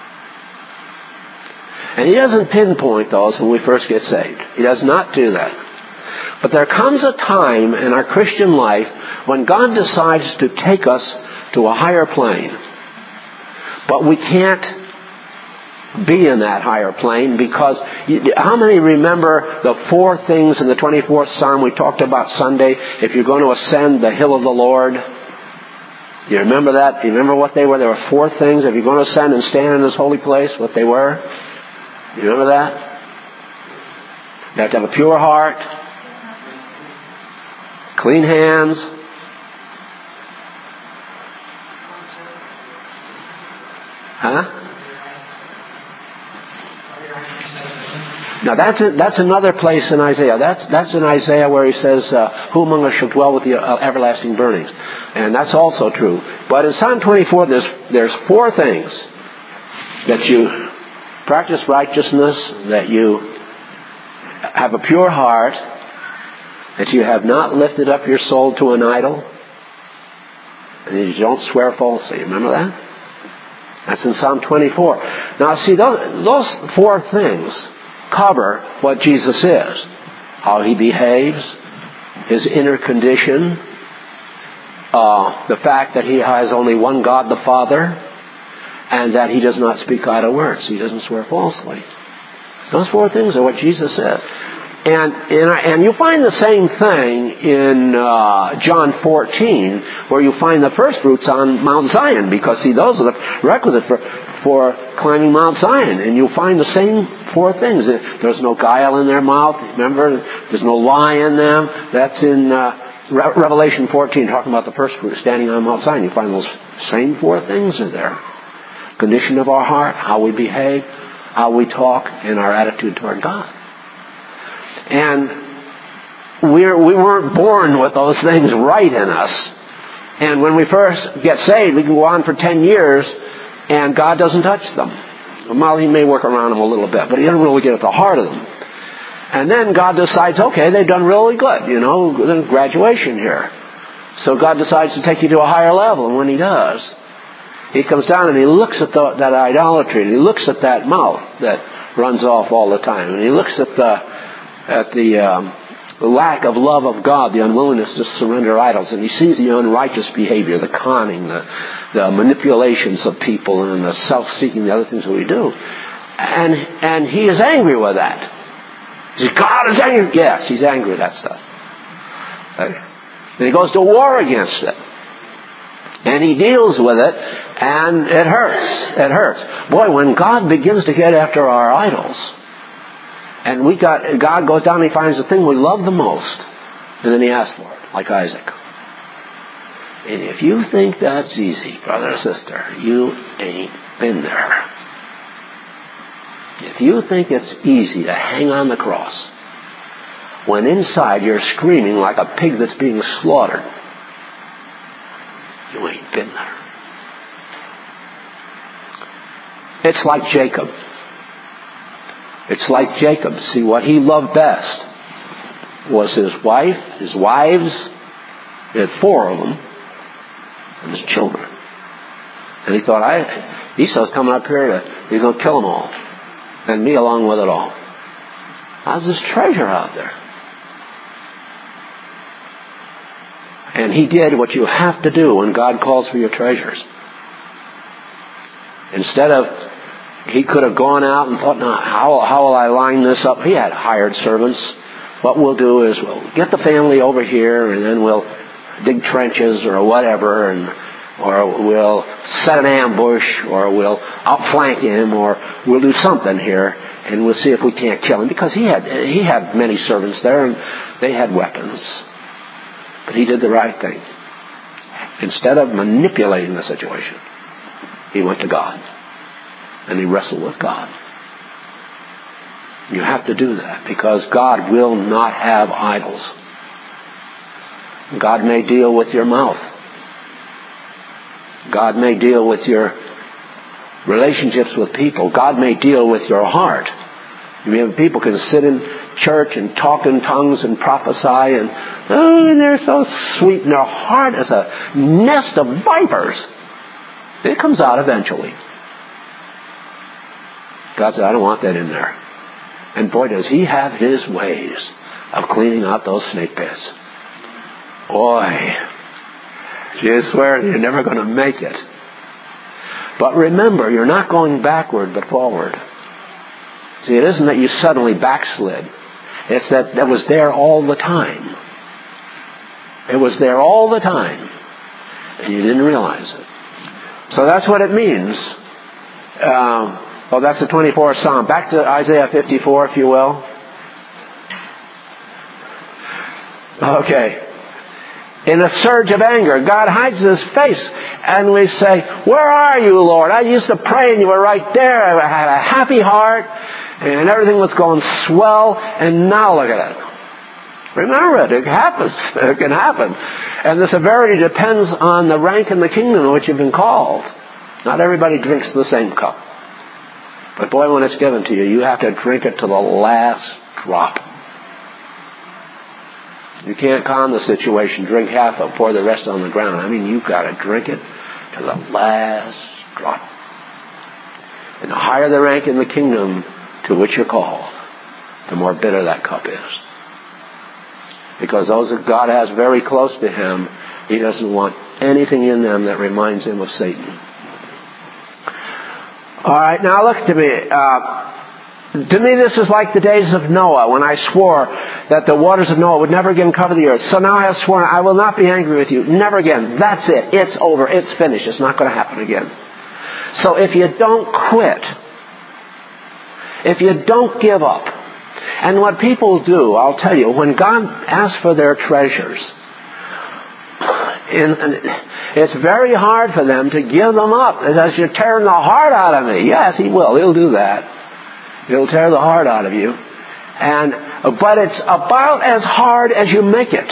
And He doesn't pinpoint those when we first get saved. He does not do that. But there comes a time in our Christian life when God decides to take us to a higher plane. But we can't be in that higher plane because how many remember the four things in the twenty-fourth Psalm we talked about Sunday? If you're going to ascend the hill of the Lord. You remember that? Do you remember what they were? There were four things. If you're going to ascend and stand in this holy place, what they were? You remember that? You have to have a pure heart, clean hands, huh? Now that's a, that's another place in Isaiah. That's that's in Isaiah where He says, uh, "Who among us shall dwell with the uh, everlasting burnings?" And that's also true. But in Psalm twenty-four, there's there's four things that you practice righteousness, that you have a pure heart, that you have not lifted up your soul to an idol, and that you don't swear falsely. Remember that? That's in Psalm twenty-four. Now, see, those, those four things cover what Jesus is. How He behaves, His inner condition, uh, the fact that He has only one God, the Father, and that He does not speak idle words. He doesn't swear falsely. Those four things are what Jesus said. And and, and you find the same thing in uh, John fourteen, where you find the first fruits on Mount Zion, because, see, those are the requisite for, for climbing Mount Zion. And you'll find the same four things. There's no guile in their mouth. Remember, there's no lie in them. That's in uh, Re- Revelation fourteen, talking about the first fruit standing on Mount Zion. You find those same four things in there. Condition of our heart, how we behave, how we talk, and our attitude toward God. And we're, we weren't born with those things right in us. And when we first get saved, we can go on for ten years, and God doesn't touch them. Well, He may work around them a little bit, but He doesn't really get at the heart of them. And then God decides, okay, they've done really good, you know, then graduation here. So God decides to take you to a higher level, and when He does, He comes down and He looks at the, that idolatry, and He looks at that mouth that runs off all the time, and He looks at the at the, um, the lack of love of God, the unwillingness to surrender idols, and He sees the unrighteous behavior, the conning, the, the manipulations of people, and the self-seeking, the other things that we do, and and He is angry with that. He says, God is angry. Yes, He's angry with that stuff. Okay? And He goes to war against it. And He deals with it, and it hurts. It hurts. Boy, when God begins to get after our idols, and we got God goes down and He finds the thing we love the most, and then He asks for it, like Isaac. And if you think that's easy, brother or sister, you ain't been there. If you think it's easy to hang on the cross, when inside you're screaming like a pig that's being slaughtered, you ain't been there. It's like Jacob. It's like Jacob. See, what he loved best was his wife, his wives, he had four of them, and his children. And he thought, I, Esau's coming up here to, he's going to kill them all. And me along with it all. How's this treasure out there? And he did what you have to do when God calls for your treasures. Instead of, he could have gone out and thought, no, how, how will I line this up? He had hired servants. What we'll do is we'll get the family over here, and then we'll dig trenches or whatever, and or we'll set an ambush, or we'll outflank him, or we'll do something here, and we'll see if we can't kill him. Because he had he had many servants there, and they had weapons. But he did the right thing. Instead of manipulating the situation, he went to God, and he wrestled with God. You have to do that, because God will not have idols. God may deal with your mouth. God may deal with your relationships with people. God may deal with your heart. You mean people can sit in church and talk in tongues and prophesy, and oh, and they're so sweet, and their heart is a nest of vipers. It comes out eventually. God said, I don't want that in there. And boy, does He have His ways of cleaning out those snake pits. Boy, you swear you're never going to make it. But remember, you're not going backward but forward. See, it isn't that you suddenly backslid. It's that that was there all the time. It was there all the time, and you didn't realize it. So that's what it means. Um, oh, that's the twenty-fourth Psalm. Back to Isaiah fifty-four, if you will. Okay. In a surge of anger, God hides His face, and we say, where are you, Lord? I used to pray and you were right there. I had a happy heart, and everything was going swell, and now look at it. Remember it. It happens. It can happen. And the severity depends on the rank in the kingdom in which you've been called. Not everybody drinks the same cup. But boy, when it's given to you, you have to drink it to the last drop. You can't calm the situation, drink half of it, pour the rest on the ground. I mean, you've got to drink it to the last drop. And the higher the rank in the kingdom to which you're called, the more bitter that cup is. Because those that God has very close to Him, He doesn't want anything in them that reminds Him of Satan. All right, now look to me. Uh, To me, this is like the days of Noah, when I swore that the waters of Noah would never again cover the earth. So now I have sworn, I will not be angry with you. Never again. That's it. It's over. It's finished. It's not going to happen again. So if you don't quit, if you don't give up, and what people do, I'll tell you, when God asks for their treasures, it's very hard for them to give them up. As you're tearing the heart out of me. Yes, He will. He'll do that. He'll tear the heart out of you. And but it's about as hard as you make it.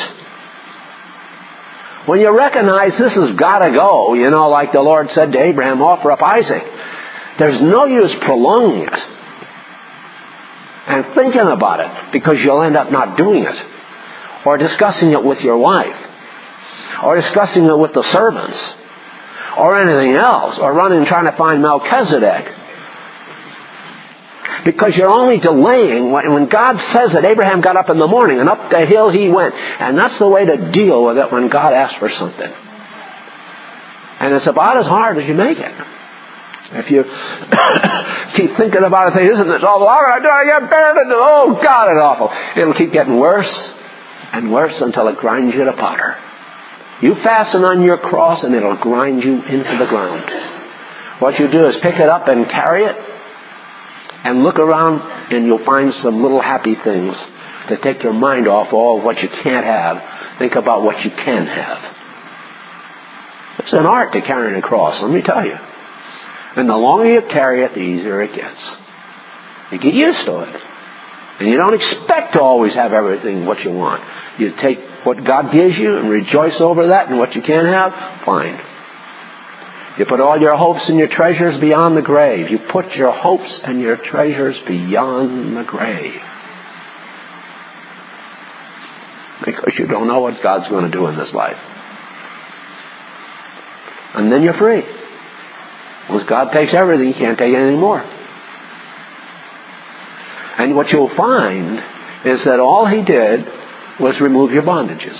When you recognize this has got to go, you know, like the Lord said to Abraham, offer up Isaac. There's no use prolonging it. and thinking about it, because you'll end up not doing it, or discussing it with your wife, or discussing it with the servants, or anything else, or running trying to find Melchizedek. Because you're only delaying. When God says that Abraham got up in the morning and up the hill he went. And that's the way to deal with it when God asks for something. And it's about as hard as you make it. If you keep thinking about it, thinking, isn't this awful? How can I do it? I get buried. Oh, God, it's awful. It'll keep getting worse and worse until it grinds you to powder. You fasten on your cross and it'll grind you into the ground. What you do is pick it up and carry it. And look around and you'll find some little happy things to take your mind off all of what you can't have. Think about what you can have. It's an art to carrying a cross, let me tell you. And the longer you carry it, the easier it gets. You get used to it. And you don't expect to always have everything what you want. You take what God gives you and rejoice over that, and what you can't have, fine. You put all your hopes and your treasures beyond the grave. You put your hopes and your treasures beyond the grave. Because you don't know what God's going to do in this life. And then you're free. Once God takes everything, He can't take anything more. And what you'll find is that all He did was remove your bondages.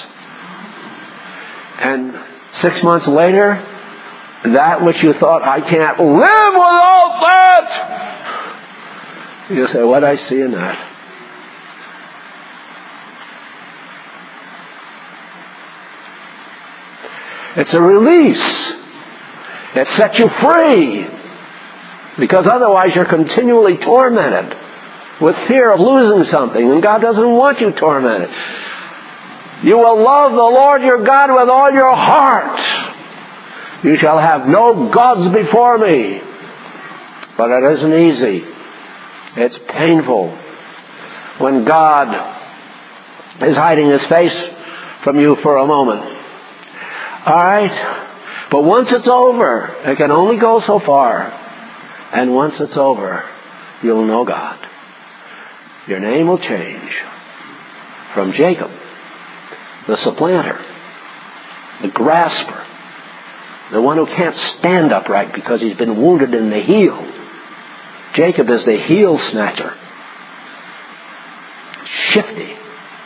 And six months later, that which you thought, I can't live without that, you say, what I see in that? It's a release. It sets you free. Because otherwise you're continually tormented with fear of losing something. And God doesn't want you tormented. You will love the Lord your God with all your heart. You shall have no gods before me. But it isn't easy. It's painful. When God is hiding His face from you for a moment. Alright? But once it's over, it can only go so far. And once it's over, you'll know God. Your name will change from Jacob, the supplanter, the grasper, the one who can't stand upright because he's been wounded in the heel. Jacob is the heel snatcher. Shifty.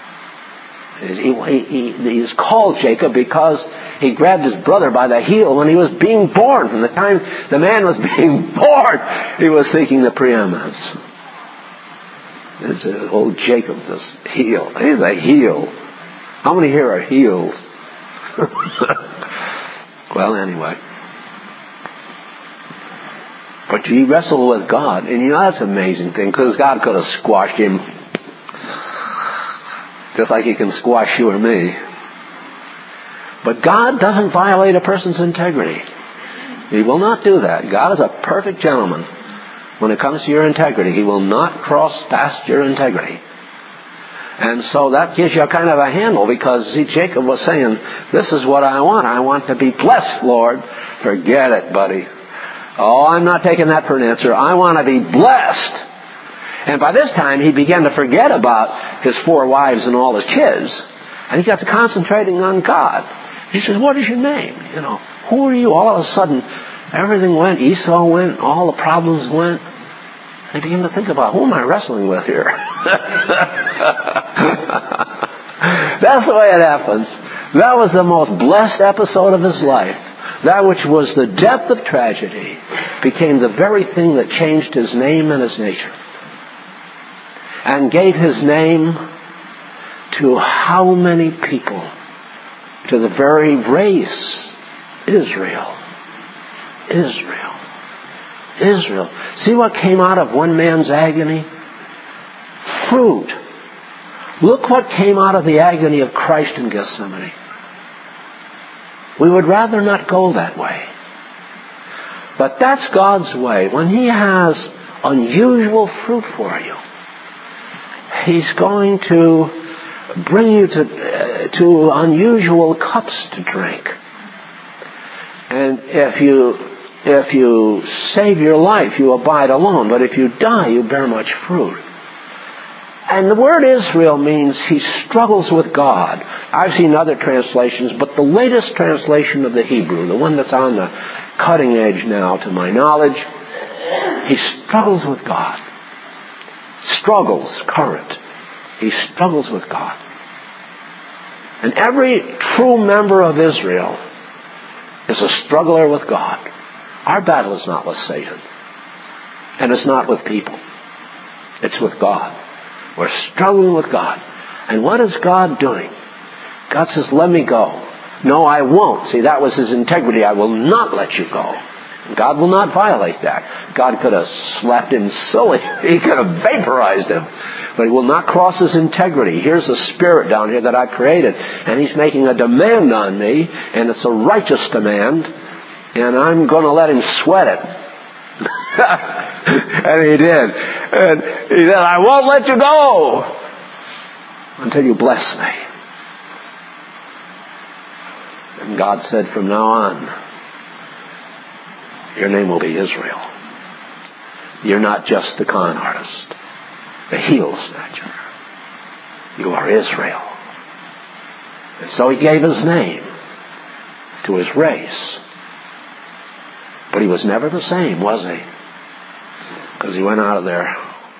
He, he, he is called Jacob because he grabbed his brother by the heel when he was being born. From the time the man was being born, he was seeking the preeminence. It's uh, old Jacob, this heel. He's a heel. How many here are heels? Well, anyway. But he wrestled with God. And you know, that's an amazing thing, because God could have squashed him just like He can squash you or me. But God doesn't violate a person's integrity. He will not do that. God is a perfect gentleman when it comes to your integrity. He will not cross past your integrity. And so that gives you a kind of a handle, because see, Jacob was saying, this is what I want. I want to be blessed, Lord. Forget it, buddy. Oh, I'm not taking that for an answer. I want to be blessed. And by this time, he began to forget about his four wives and all his kids. And he got to concentrating on God. He says, what is your name? You know, who are you? All of a sudden, everything went. Esau went. All the problems went. And he began to think about, who am I wrestling with here? That's the way it happens. That was the most blessed episode of his life. That which was the depth of tragedy became the very thing that changed his name and his nature. And gave his name to how many people? To the very race. Israel. Israel. Israel. See what came out of one man's agony? Fruit. Look what came out of the agony of Christ in Gethsemane. We would rather not go that way. But that's God's way. When He has unusual fruit for you, He's going to bring you to, uh, to unusual cups to drink. And if you, if you save your life, you abide alone. But if you die, you bear much fruit. And the word Israel means he struggles with God. I've seen other translations, but the latest translation of the Hebrew, the one that's on the cutting edge now to my knowledge, he struggles with God. Struggles, current. He struggles with God. And every true member of Israel is a struggler with God. Our battle is not with Satan. And it's not with people. It's with God. We're struggling with God. And what is God doing? God says, let me go. No, I won't. See, that was his integrity. I will not let you go. God will not violate that. God could have slapped him silly. He could have vaporized him. But he will not cross his integrity. Here's a spirit down here that I created. And he's making a demand on me. And it's a righteous demand. And I'm going to let him sweat it. And he did. And he said, I won't let you go until you bless me. And God said, from now on, your name will be Israel. You're not just the con artist, the heel snatcher. You are Israel. And so he gave his name to his race. But he was never the same, was he? Because he went out of there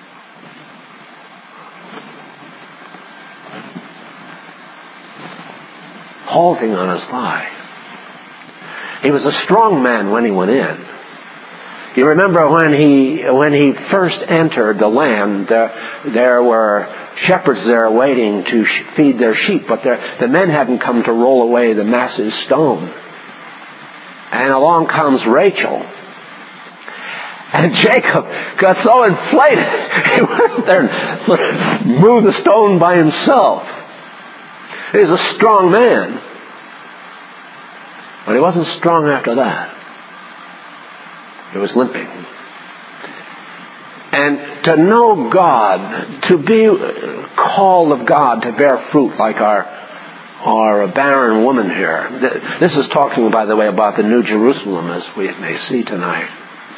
halting on his thigh. He was a strong man when he went in. You remember when he when he first entered the land, uh, there were shepherds there waiting to sh- feed their sheep, but the men hadn't come to roll away the massive stone. And along comes Rachel. And Jacob got so inflated, he went there and moved the stone by himself. He was a strong man. But he wasn't strong after that. He was limping. And to know God, to be called of God to bear fruit like our, our barren woman here. This is talking, by the way, about the New Jerusalem, as we may see tonight.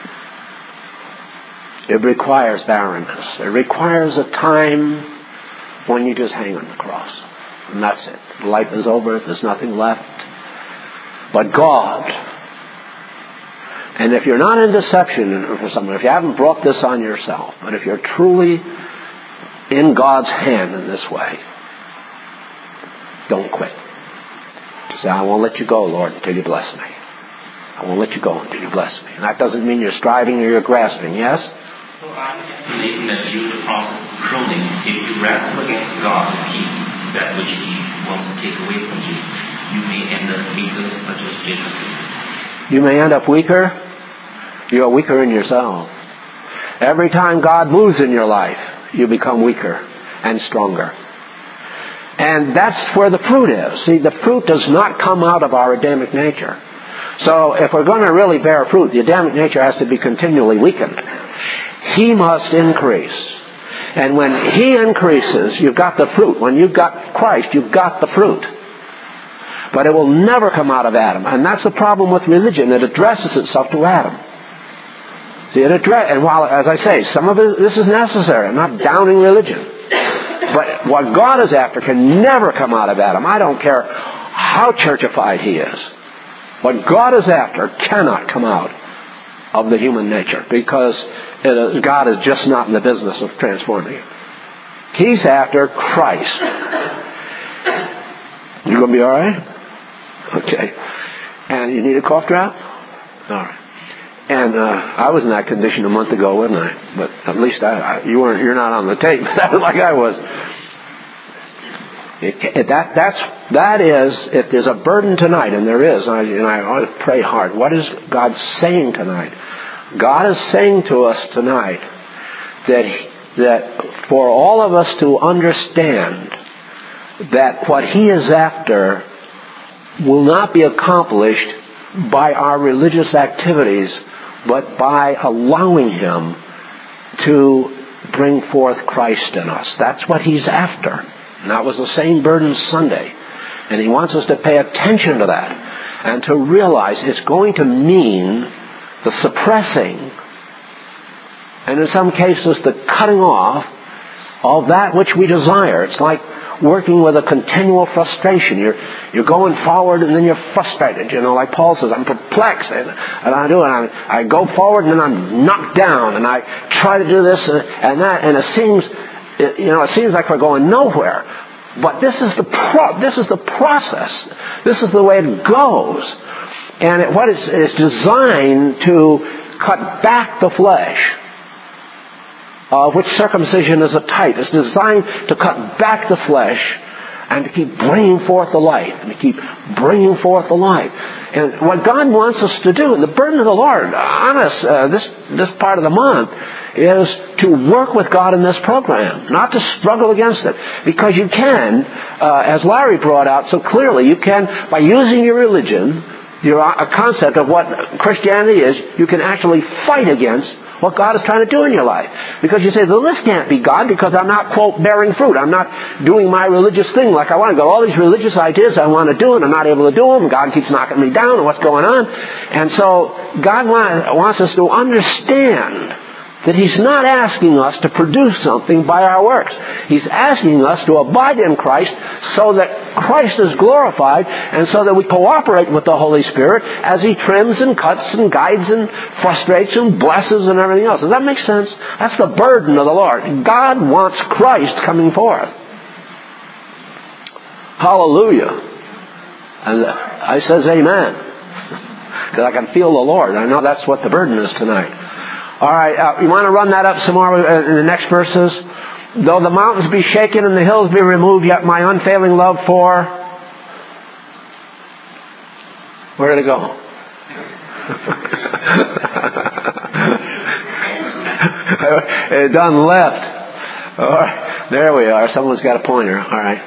It requires barrenness. It requires a time when you just hang on the cross. And that's it. Life is over. There's nothing left. But God. And if you're not in deception for someone, if you haven't brought this on yourself, but if you're truly in God's hand in this way, don't quit. Just say, I won't let you go, Lord, until you bless me. I won't let you go until you bless me. And that doesn't mean you're striving or you're grasping, yes? So I believe that you are pruning. If you wrestle against God and He, that which He wants to take away from you, you may end up weaker, such as Jacob. You may end up weaker. You are weaker in yourself. Every time God moves in your life, you become weaker and stronger. And that's where the fruit is. See, the fruit does not come out of our Adamic nature. So if we're going to really bear fruit, the Adamic nature has to be continually weakened. He must increase. And when He increases, you've got the fruit. When you've got Christ, you've got the fruit. But it will never come out of Adam. And that's the problem with religion. It addresses itself to Adam. See, it address, and while, as I say, some of it, this is necessary. I'm not downing religion. But what God is after can never come out of Adam. I don't care how churchified he is. What God is after cannot come out of the human nature, because it is, God is just not in the business of transforming it. He's after Christ. You going to be all right? Okay. And you need a cough drop? All right. And uh, I was in that condition a month ago, wasn't I? But at least I, I, you weren't. You're not on the tape. That was like I was. It, it, that that's that is. If there's a burden tonight, and there is, and I, and I ought to pray hard. What is God saying tonight? God is saying to us tonight that that for all of us to understand that what He is after will not be accomplished by our religious activities, but by allowing Him to bring forth Christ in us. That's what He's after. And that was the same burden Sunday. And He wants us to pay attention to that and to realize it's going to mean the suppressing and in some cases the cutting off of that which we desire. It's like working with a continual frustration. You're you're going forward and then you're frustrated. You know, like Paul says, I'm perplexed, and, and I do, and I, I go forward and then I'm knocked down, and I try to do this and, and that, and it seems, it, you know, it seems like we're going nowhere. But this is the pro- this is the process. This is the way it goes, and it, what it's, it's designed to cut back the flesh. Uh, which circumcision is a type. It's designed to cut back the flesh and to keep bringing forth the light. And to keep bringing forth the light. And what God wants us to do, and the burden of the Lord on us uh, this, this part of the month, is to work with God in this program. Not to struggle against it. Because you can, uh, as Larry brought out so clearly, you can, by using your religion, your a concept of what Christianity is, you can actually fight against what God is trying to do in your life. Because you say, well, this can't be God because I'm not, quote, bearing fruit. I'm not doing my religious thing like I want to go. All these religious ideas I want to do and I'm not able to do them. God keeps knocking me down and what's going on. And so God wants us to understand that He's not asking us to produce something by our works. He's asking us to abide in Christ so that Christ is glorified and so that we cooperate with the Holy Spirit as He trims and cuts and guides and frustrates and blesses and everything else. Does that make sense? That's the burden of the Lord. God wants Christ coming forth. Hallelujah. And I says amen. Because I can feel the Lord. I know that's what the burden is tonight. All right, uh, you want to run that up some more in the next verses? Though the mountains be shaken and the hills be removed, yet my unfailing love for... Where did it go? It done left. All right, there we are. Someone's got a pointer. All right.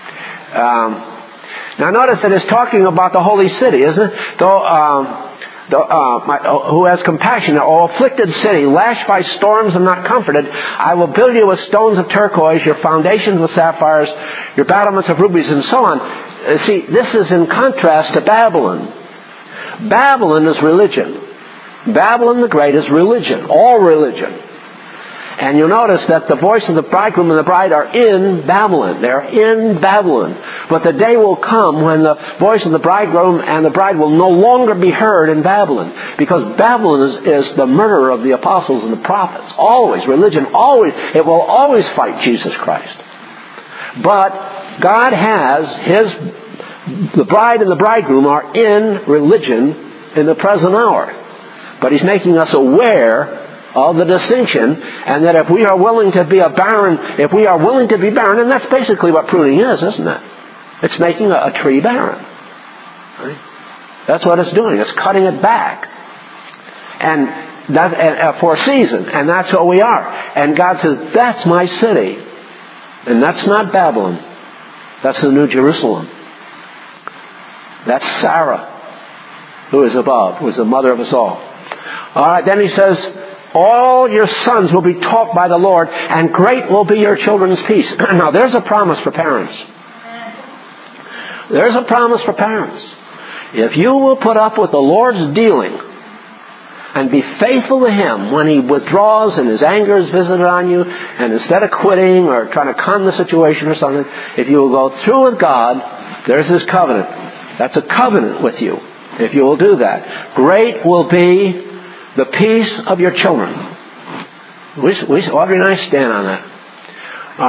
Um, now notice that it's talking about the holy city, isn't it? Though... Um, The, uh, my, uh, who has compassion, O afflicted city, lashed by storms and not comforted, I will build you with stones of turquoise, your foundations with sapphires, your battlements of rubies, and so on. Uh, see, this is in contrast to Babylon. Babylon is religion. Babylon the Great is religion, all religion. And you'll notice that the voice of the bridegroom and the bride are in Babylon. They're in Babylon. But the day will come when the voice of the bridegroom and the bride will no longer be heard in Babylon. Because Babylon is, is the murderer of the apostles and the prophets. Always. Religion always. It will always fight Jesus Christ. But God has His... The bride and the bridegroom are in religion in the present hour. But He's making us aware of the distinction, and that if we are willing to be a barren, if we are willing to be barren, and that's basically what pruning is, isn't it? It's making a, a tree barren. Right? That's what it's doing. It's cutting it back, and that uh, for a season, and that's what we are. And God says, "That's my city," and that's not Babylon. That's the New Jerusalem. That's Sarah, who is above, who is the mother of us all. All right. Then He says, all your sons will be taught by the Lord, and great will be your children's peace. Now, there's a promise for parents. There's a promise for parents. If you will put up with the Lord's dealing and be faithful to Him when He withdraws and His anger is visited on you, and instead of quitting or trying to calm the situation or something, if you will go through with God, there's His covenant. That's a covenant with you, if you will do that. Great will be the peace of your children. We, we, Audrey and I stand on that. All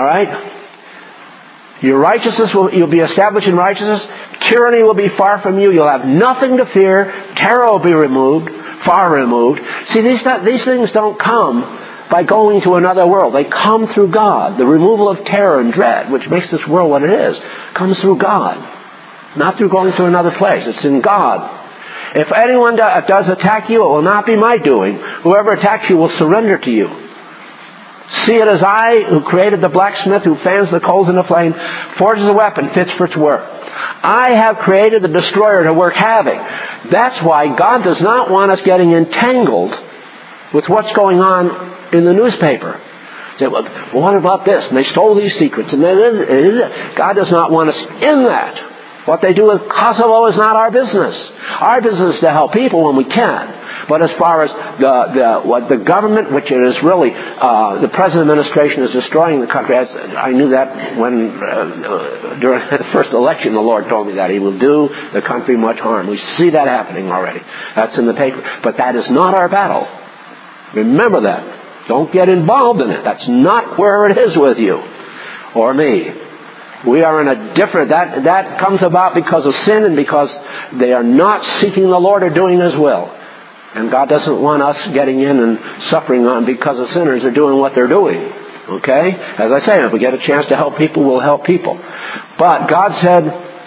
right? Your righteousness will, you'll be established in righteousness. Tyranny will be far from you. You'll have nothing to fear. Terror will be removed, far removed. See, these, these things don't come by going to another world. They come through God. The removal of terror and dread, which makes this world what it is, comes through God. Not through going to another place. It's in God. If anyone does attack you, it will not be my doing. Whoever attacks you will surrender to you. See it as I, who created the blacksmith, who fans the coals in the flame, forges a weapon, fits for its work. I have created the destroyer to work havoc. That's why God does not want us getting entangled with what's going on in the newspaper. Say, well, what about this? And they stole these secrets. And God does not want us in that. What they do with Kosovo is not our business. Our business is to help people when we can. But as far as the the what the government, which it is really uh, the present administration is destroying the country. As I knew that when uh, during the first election, the Lord told me that He will do the country much harm. We see that happening already. That's in the paper. But that is not our battle. Remember that. Don't get involved in it. That's not where it is with you or me. We are in a different, that that comes about because of sin and because they are not seeking the Lord or doing His will. And God doesn't want us getting in and suffering on because of sinners are doing what they're doing. Okay? As I say, if we get a chance to help people, we'll help people. But God said,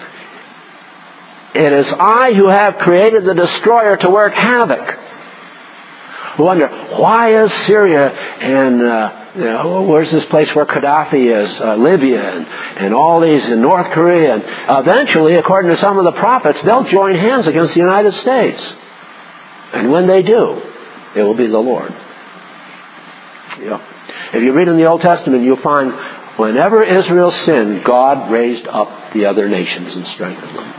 it is I who have created the destroyer to work havoc. We wonder, why is Syria and uh, you know, where's this place where Gaddafi is, uh, Libya, and, and all these in North Korea, and eventually, according to some of the prophets, they'll join hands against the United States. And when they do, it will be the Lord. Yeah. If you read in the Old Testament, you'll find whenever Israel sinned, God raised up the other nations and strengthened them.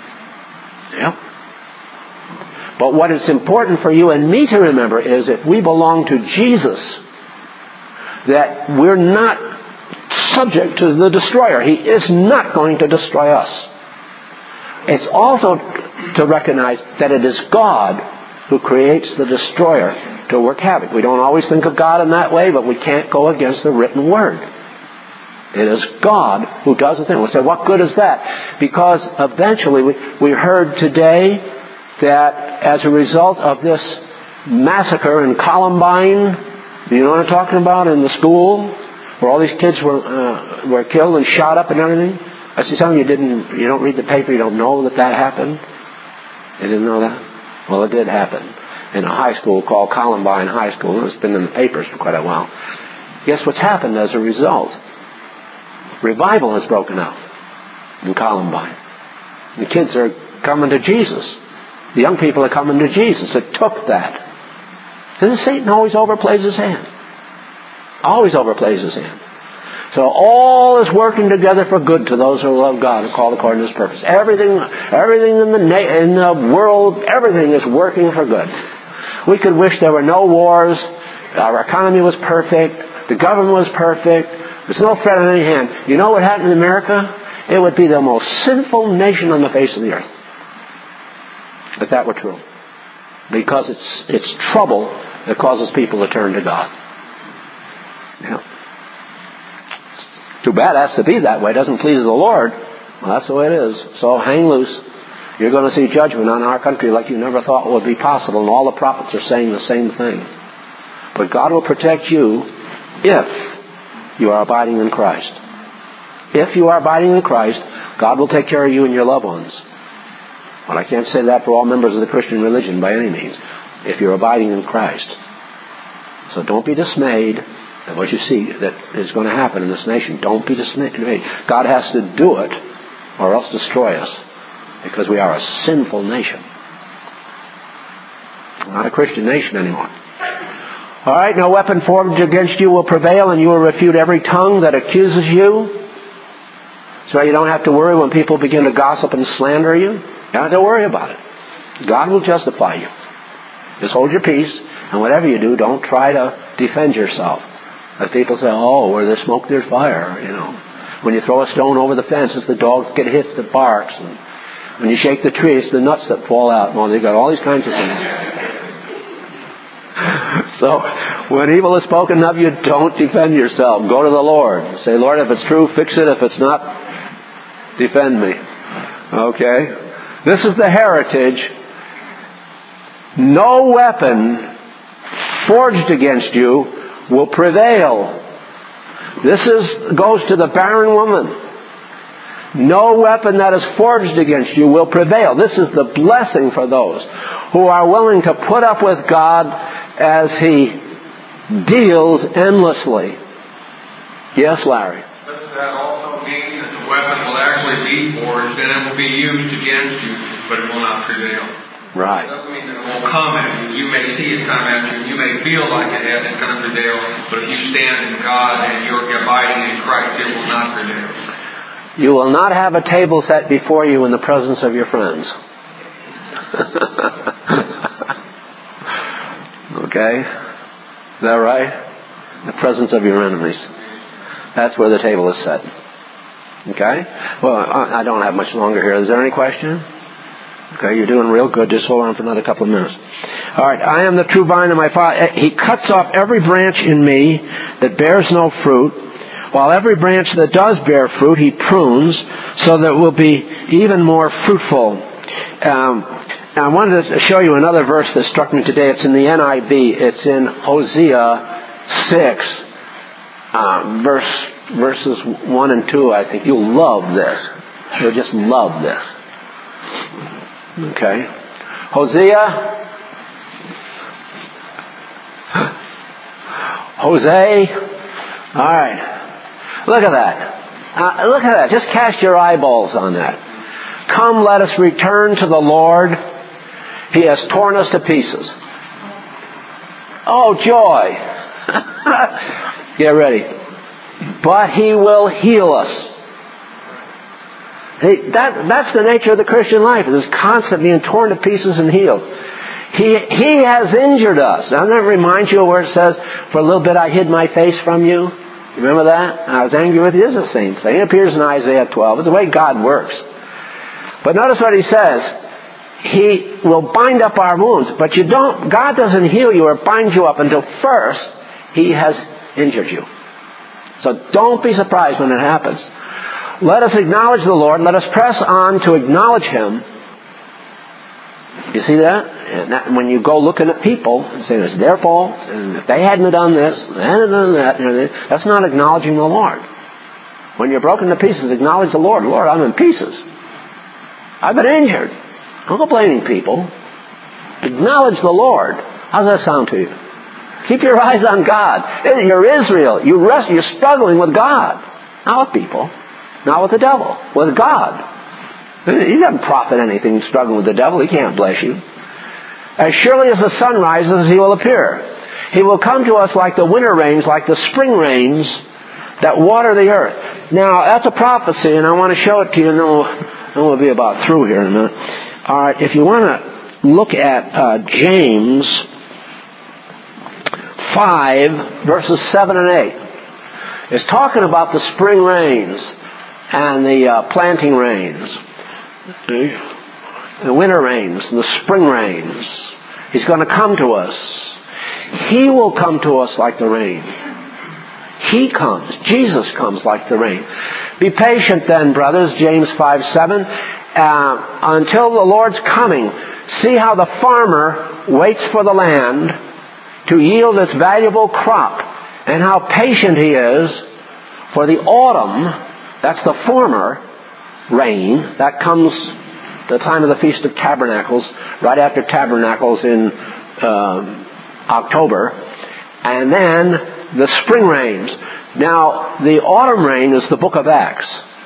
Yeah. But what is important for you and me to remember is if we belong to Jesus, that we're not subject to the destroyer. He is not going to destroy us. It's also to recognize that it is God who creates the destroyer to work havoc. We don't always think of God in that way, but we can't go against the written word. It is God who does the thing. We'll say, what good is that? Because eventually, we, we heard today that as a result of this massacre in Columbine, do you know what I'm talking about, in the school, where all these kids were uh, were killed and shot up and everything? I see some of you didn't, you don't read the paper, you don't know that that happened. You didn't know that? Well, it did happen in a high school called Columbine High School. It's been in the papers for quite a while. Guess what's happened as a result? Revival has broken out in Columbine. The kids are coming to Jesus. The young people are coming to Jesus. It took that. Doesn't Satan always overplays his hand? Always overplays his hand. So all is working together for good to those who love God and called according to His purpose. Everything, everything in the na- in the world, everything is working for good. We could wish there were no wars. Our economy was perfect. The government was perfect. There's no threat on any hand. You know what happened in America? It would be the most sinful nation on the face of the earth. If that were true. Because it's it's trouble that causes people to turn to God. Yeah. Too bad it has to be that way. It doesn't please the Lord. Well, that's the way it is. So hang loose. You're going to see judgment on our country like you never thought would be possible. And all the prophets are saying the same thing. But God will protect you if you are abiding in Christ. If you are abiding in Christ, God will take care of you and your loved ones. Well, I can't say that for all members of the Christian religion by any means. If you're abiding in Christ. So don't be dismayed at what you see that is going to happen in this nation. Don't be dismayed. God has to do it or else destroy us. Because we are a sinful nation. Not a Christian nation anymore. All right, no weapon formed against you will prevail, and you will refute every tongue that accuses you. So you don't have to worry when people begin to gossip and slander you. You don't have to worry about it. God will justify you. Just hold your peace, and whatever you do, don't try to defend yourself. As people say, oh, where there's smoke, there's fire, you know. When you throw a stone over the fence, it's the dogs get hit that barks. And when you shake the tree, it's the nuts that fall out. Well, they've got all these kinds of things. So, when evil is spoken of you, don't defend yourself. Go to the Lord. Say, Lord, if it's true, fix it. If it's not, defend me. Okay? This is the heritage. No weapon forged against you will prevail. This is goes to the barren woman. No weapon that is forged against you will prevail. This is the blessing for those who are willing to put up with God as He deals endlessly. Yes, Larry? Does that also mean that the weapon will actually be forged and it will be used against you, but it will not prevail? Right. It doesn't mean that it won't come at you. You may see it come at you, and you may feel like it has, it's going to prevail, but if you stand in God and you're abiding in Christ, it will not prevail. You will not have a table set before you in the presence of your friends. Okay? Is that right? The presence of your enemies. That's where the table is set. Okay? Well, I don't have much longer here. Is there any question? Okay, you're doing real good. Just hold on for another couple of minutes. All right, I am the true vine, and my Father. He cuts off every branch in me that bears no fruit, while every branch that does bear fruit, He prunes, so that it will be even more fruitful. Um, now, I wanted to show you another verse that struck me today. It's in the N I V. It's in Hosea six, uh, verse verses one and two. I think you'll love this. You'll just love this. Okay. Hosea. Jose. All right. Look at that. Uh, look at that. Just cast your eyeballs on that. Come, let us return to the Lord. He has torn us to pieces. Oh, joy. Get ready. But He will heal us. That, that's the nature of the Christian life. It is constantly being torn to pieces and healed. He, he has injured us. Doesn't that remind you of where it says, for a little bit I hid my face from you? Remember that? I was angry with you. It's the same thing. It appears in Isaiah twelve. It's the way God works. But notice what He says. He will bind up our wounds. But you don't, God doesn't heal you or bind you up until first He has injured you. So don't be surprised when it happens. Let us acknowledge the Lord. Let us press on to acknowledge Him. You see that? And that, when you go looking at people and saying it's their fault, and if they hadn't done this, they hadn't done that, that's not acknowledging the Lord. When you're broken to pieces, acknowledge the Lord. Lord, I'm in pieces. I've been injured. Don't go blaming people. Acknowledge the Lord. How does that sound to you? Keep your eyes on God. You're Israel. You rest, you're struggling with God. Not with people. Not with the devil. With God. He doesn't profit anything struggling with the devil. He can't bless you. As surely as the sun rises, He will appear. He will come to us like the winter rains, like the spring rains that water the earth. Now, that's a prophecy, and I want to show it to you, and then we'll, then we'll be about through here in a minute. All right, if you want to look at uh, James five, verses seven and eight. It's talking about the spring rains and the uh, planting rains. The winter rains and the spring rains. He's going to come to us. He will come to us like the rain. He comes. Jesus comes like the rain. Be patient then, brothers, James five seven, uh, until the Lord's coming. See how the farmer waits for the land to yield its valuable crop, and how patient he is for the autumn. That's the former rain. That comes the time of the Feast of Tabernacles, right after Tabernacles in uh, October. And then the spring rains. Now, the autumn rain is the book of Acts.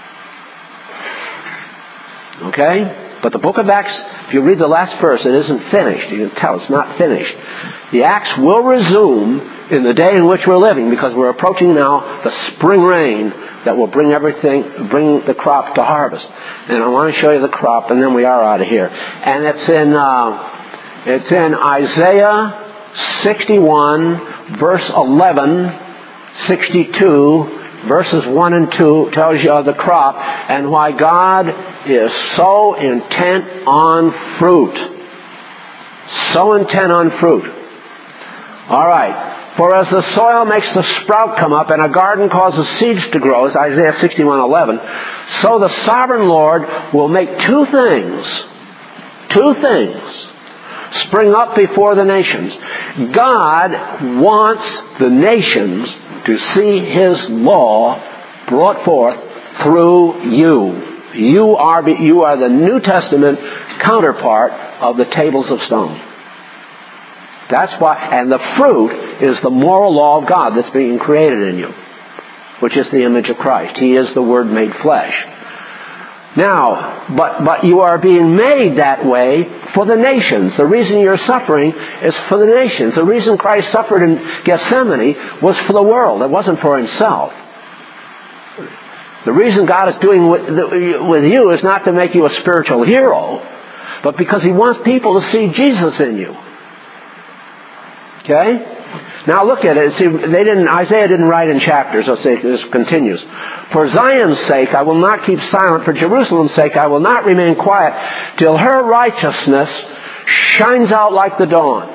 Okay? But the book of Acts, if you read the last verse, it isn't finished. You can tell it's not finished. The Acts will resume in the day in which we're living, because we're approaching now the spring rain that will bring everything, bring the crop to harvest. And I want to show you the crop, and then we are out of here. And it's in uh, it's in Isaiah sixty-one, verse eleven, sixty-two, verses one and two tells you of the crop and why God is so intent on fruit. So intent on fruit. All right. For as the soil makes the sprout come up and a garden causes seeds to grow, it's Isaiah sixty-one eleven, so the sovereign Lord will make two things, two things, spring up before the nations. God wants the nations to see His law brought forth through you. You are, you are the New Testament counterpart of the tables of stone. That's why, and the fruit is the moral law of God that's being created in you, which is the image of Christ. He is the Word made flesh. Now, but, but you are being made that way for the nations. The reason you're suffering is for the nations. The reason Christ suffered in Gethsemane was for the world. It wasn't for Himself. The reason God is doing with, with you is not to make you a spiritual hero, but because He wants people to see Jesus in you. Okay? Now look at it. See, they didn't. Isaiah didn't write in chapters. Let's say this continues. For Zion's sake, I will not keep silent. For Jerusalem's sake, I will not remain quiet till her righteousness shines out like the dawn.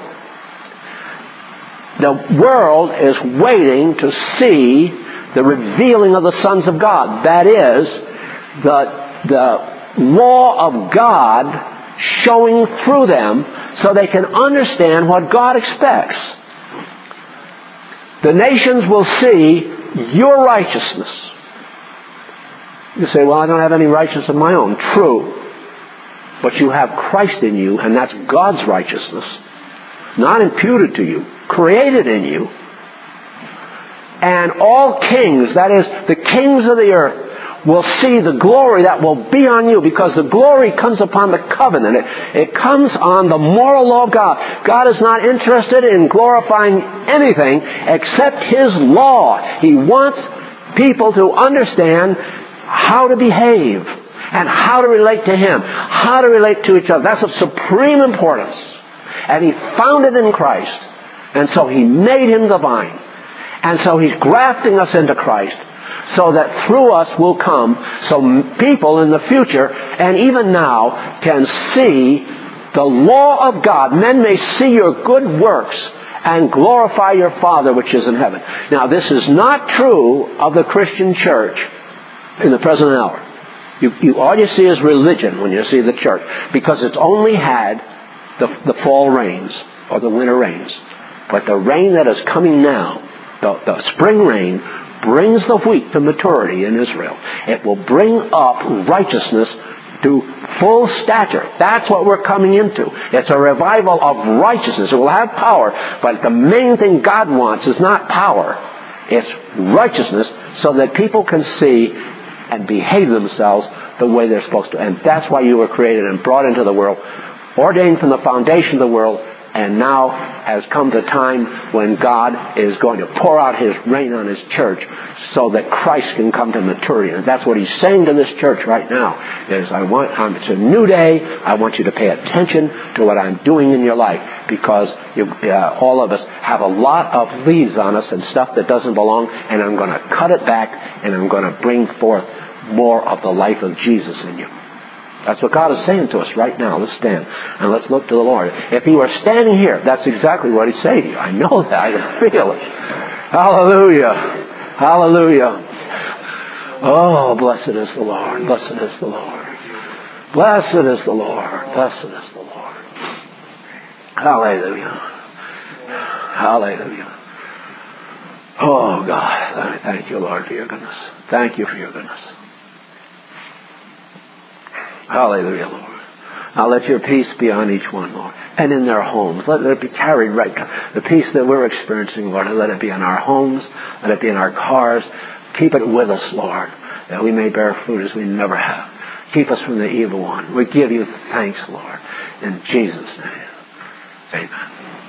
The world is waiting to see the revealing of the sons of God. That is, the the law of God showing through them, so they can understand what God expects. The nations will see your righteousness. You say, well, I don't have any righteousness of my own. True. But you have Christ in you, and that's God's righteousness. Not imputed to you, created in you. And all kings, that is, the kings of the earth, will see the glory that will be on you, because the glory comes upon the covenant. It, it comes on the moral law of God. God is not interested in glorifying anything except His law. He wants people to understand how to behave and how to relate to Him, how to relate to each other. That's of supreme importance. And He found it in Christ. And so He made Him the vine. And so He's grafting us into Christ, so that through us will come so people in the future and even now can see the law of God. Men may see your good works and glorify your Father which is in heaven. Now, this is not true of the Christian church in the present hour. You, you, all you see is religion when you see the church, because it's only had the, the fall rains or the winter rains. But the rain that is coming now, the, the spring rain, brings the wheat to maturity in Israel. It will bring up righteousness to full stature. That's what we're coming into. It's a revival of righteousness. It will have power, but the main thing God wants is not power. It's righteousness, so that people can see and behave themselves the way they're supposed to. And that's why you were created and brought into the world, ordained from the foundation of the world. And now has come the time when God is going to pour out His rain on His church, so that Christ can come to maturity. And that's what He's saying to this church right now, is I want, um, it's a new day. I want you to pay attention to what I'm doing in your life, because you, uh, all of us have a lot of leaves on us and stuff that doesn't belong, and I'm going to cut it back, and I'm going to bring forth more of the life of Jesus in you. That's what God is saying to us right now. Let's stand and let's look to the Lord. If He were standing here, that's exactly what He'd say to you. I know that. I can feel it. Hallelujah. Hallelujah. Oh, blessed is the Lord. Blessed is the Lord. Blessed is the Lord. Blessed is the Lord. Hallelujah. Hallelujah. Oh, God. Thank you, Lord, for your goodness. Thank you for your goodness. Hallelujah, Lord. Now let your peace be on each one, Lord, and in their homes. Let it be carried right now. The peace that we're experiencing, Lord, and let it be in our homes, let it be in our cars. Keep it with us, Lord, that we may bear fruit as we never have. Keep us from the evil one. We give you thanks, Lord, in Jesus' name. Amen.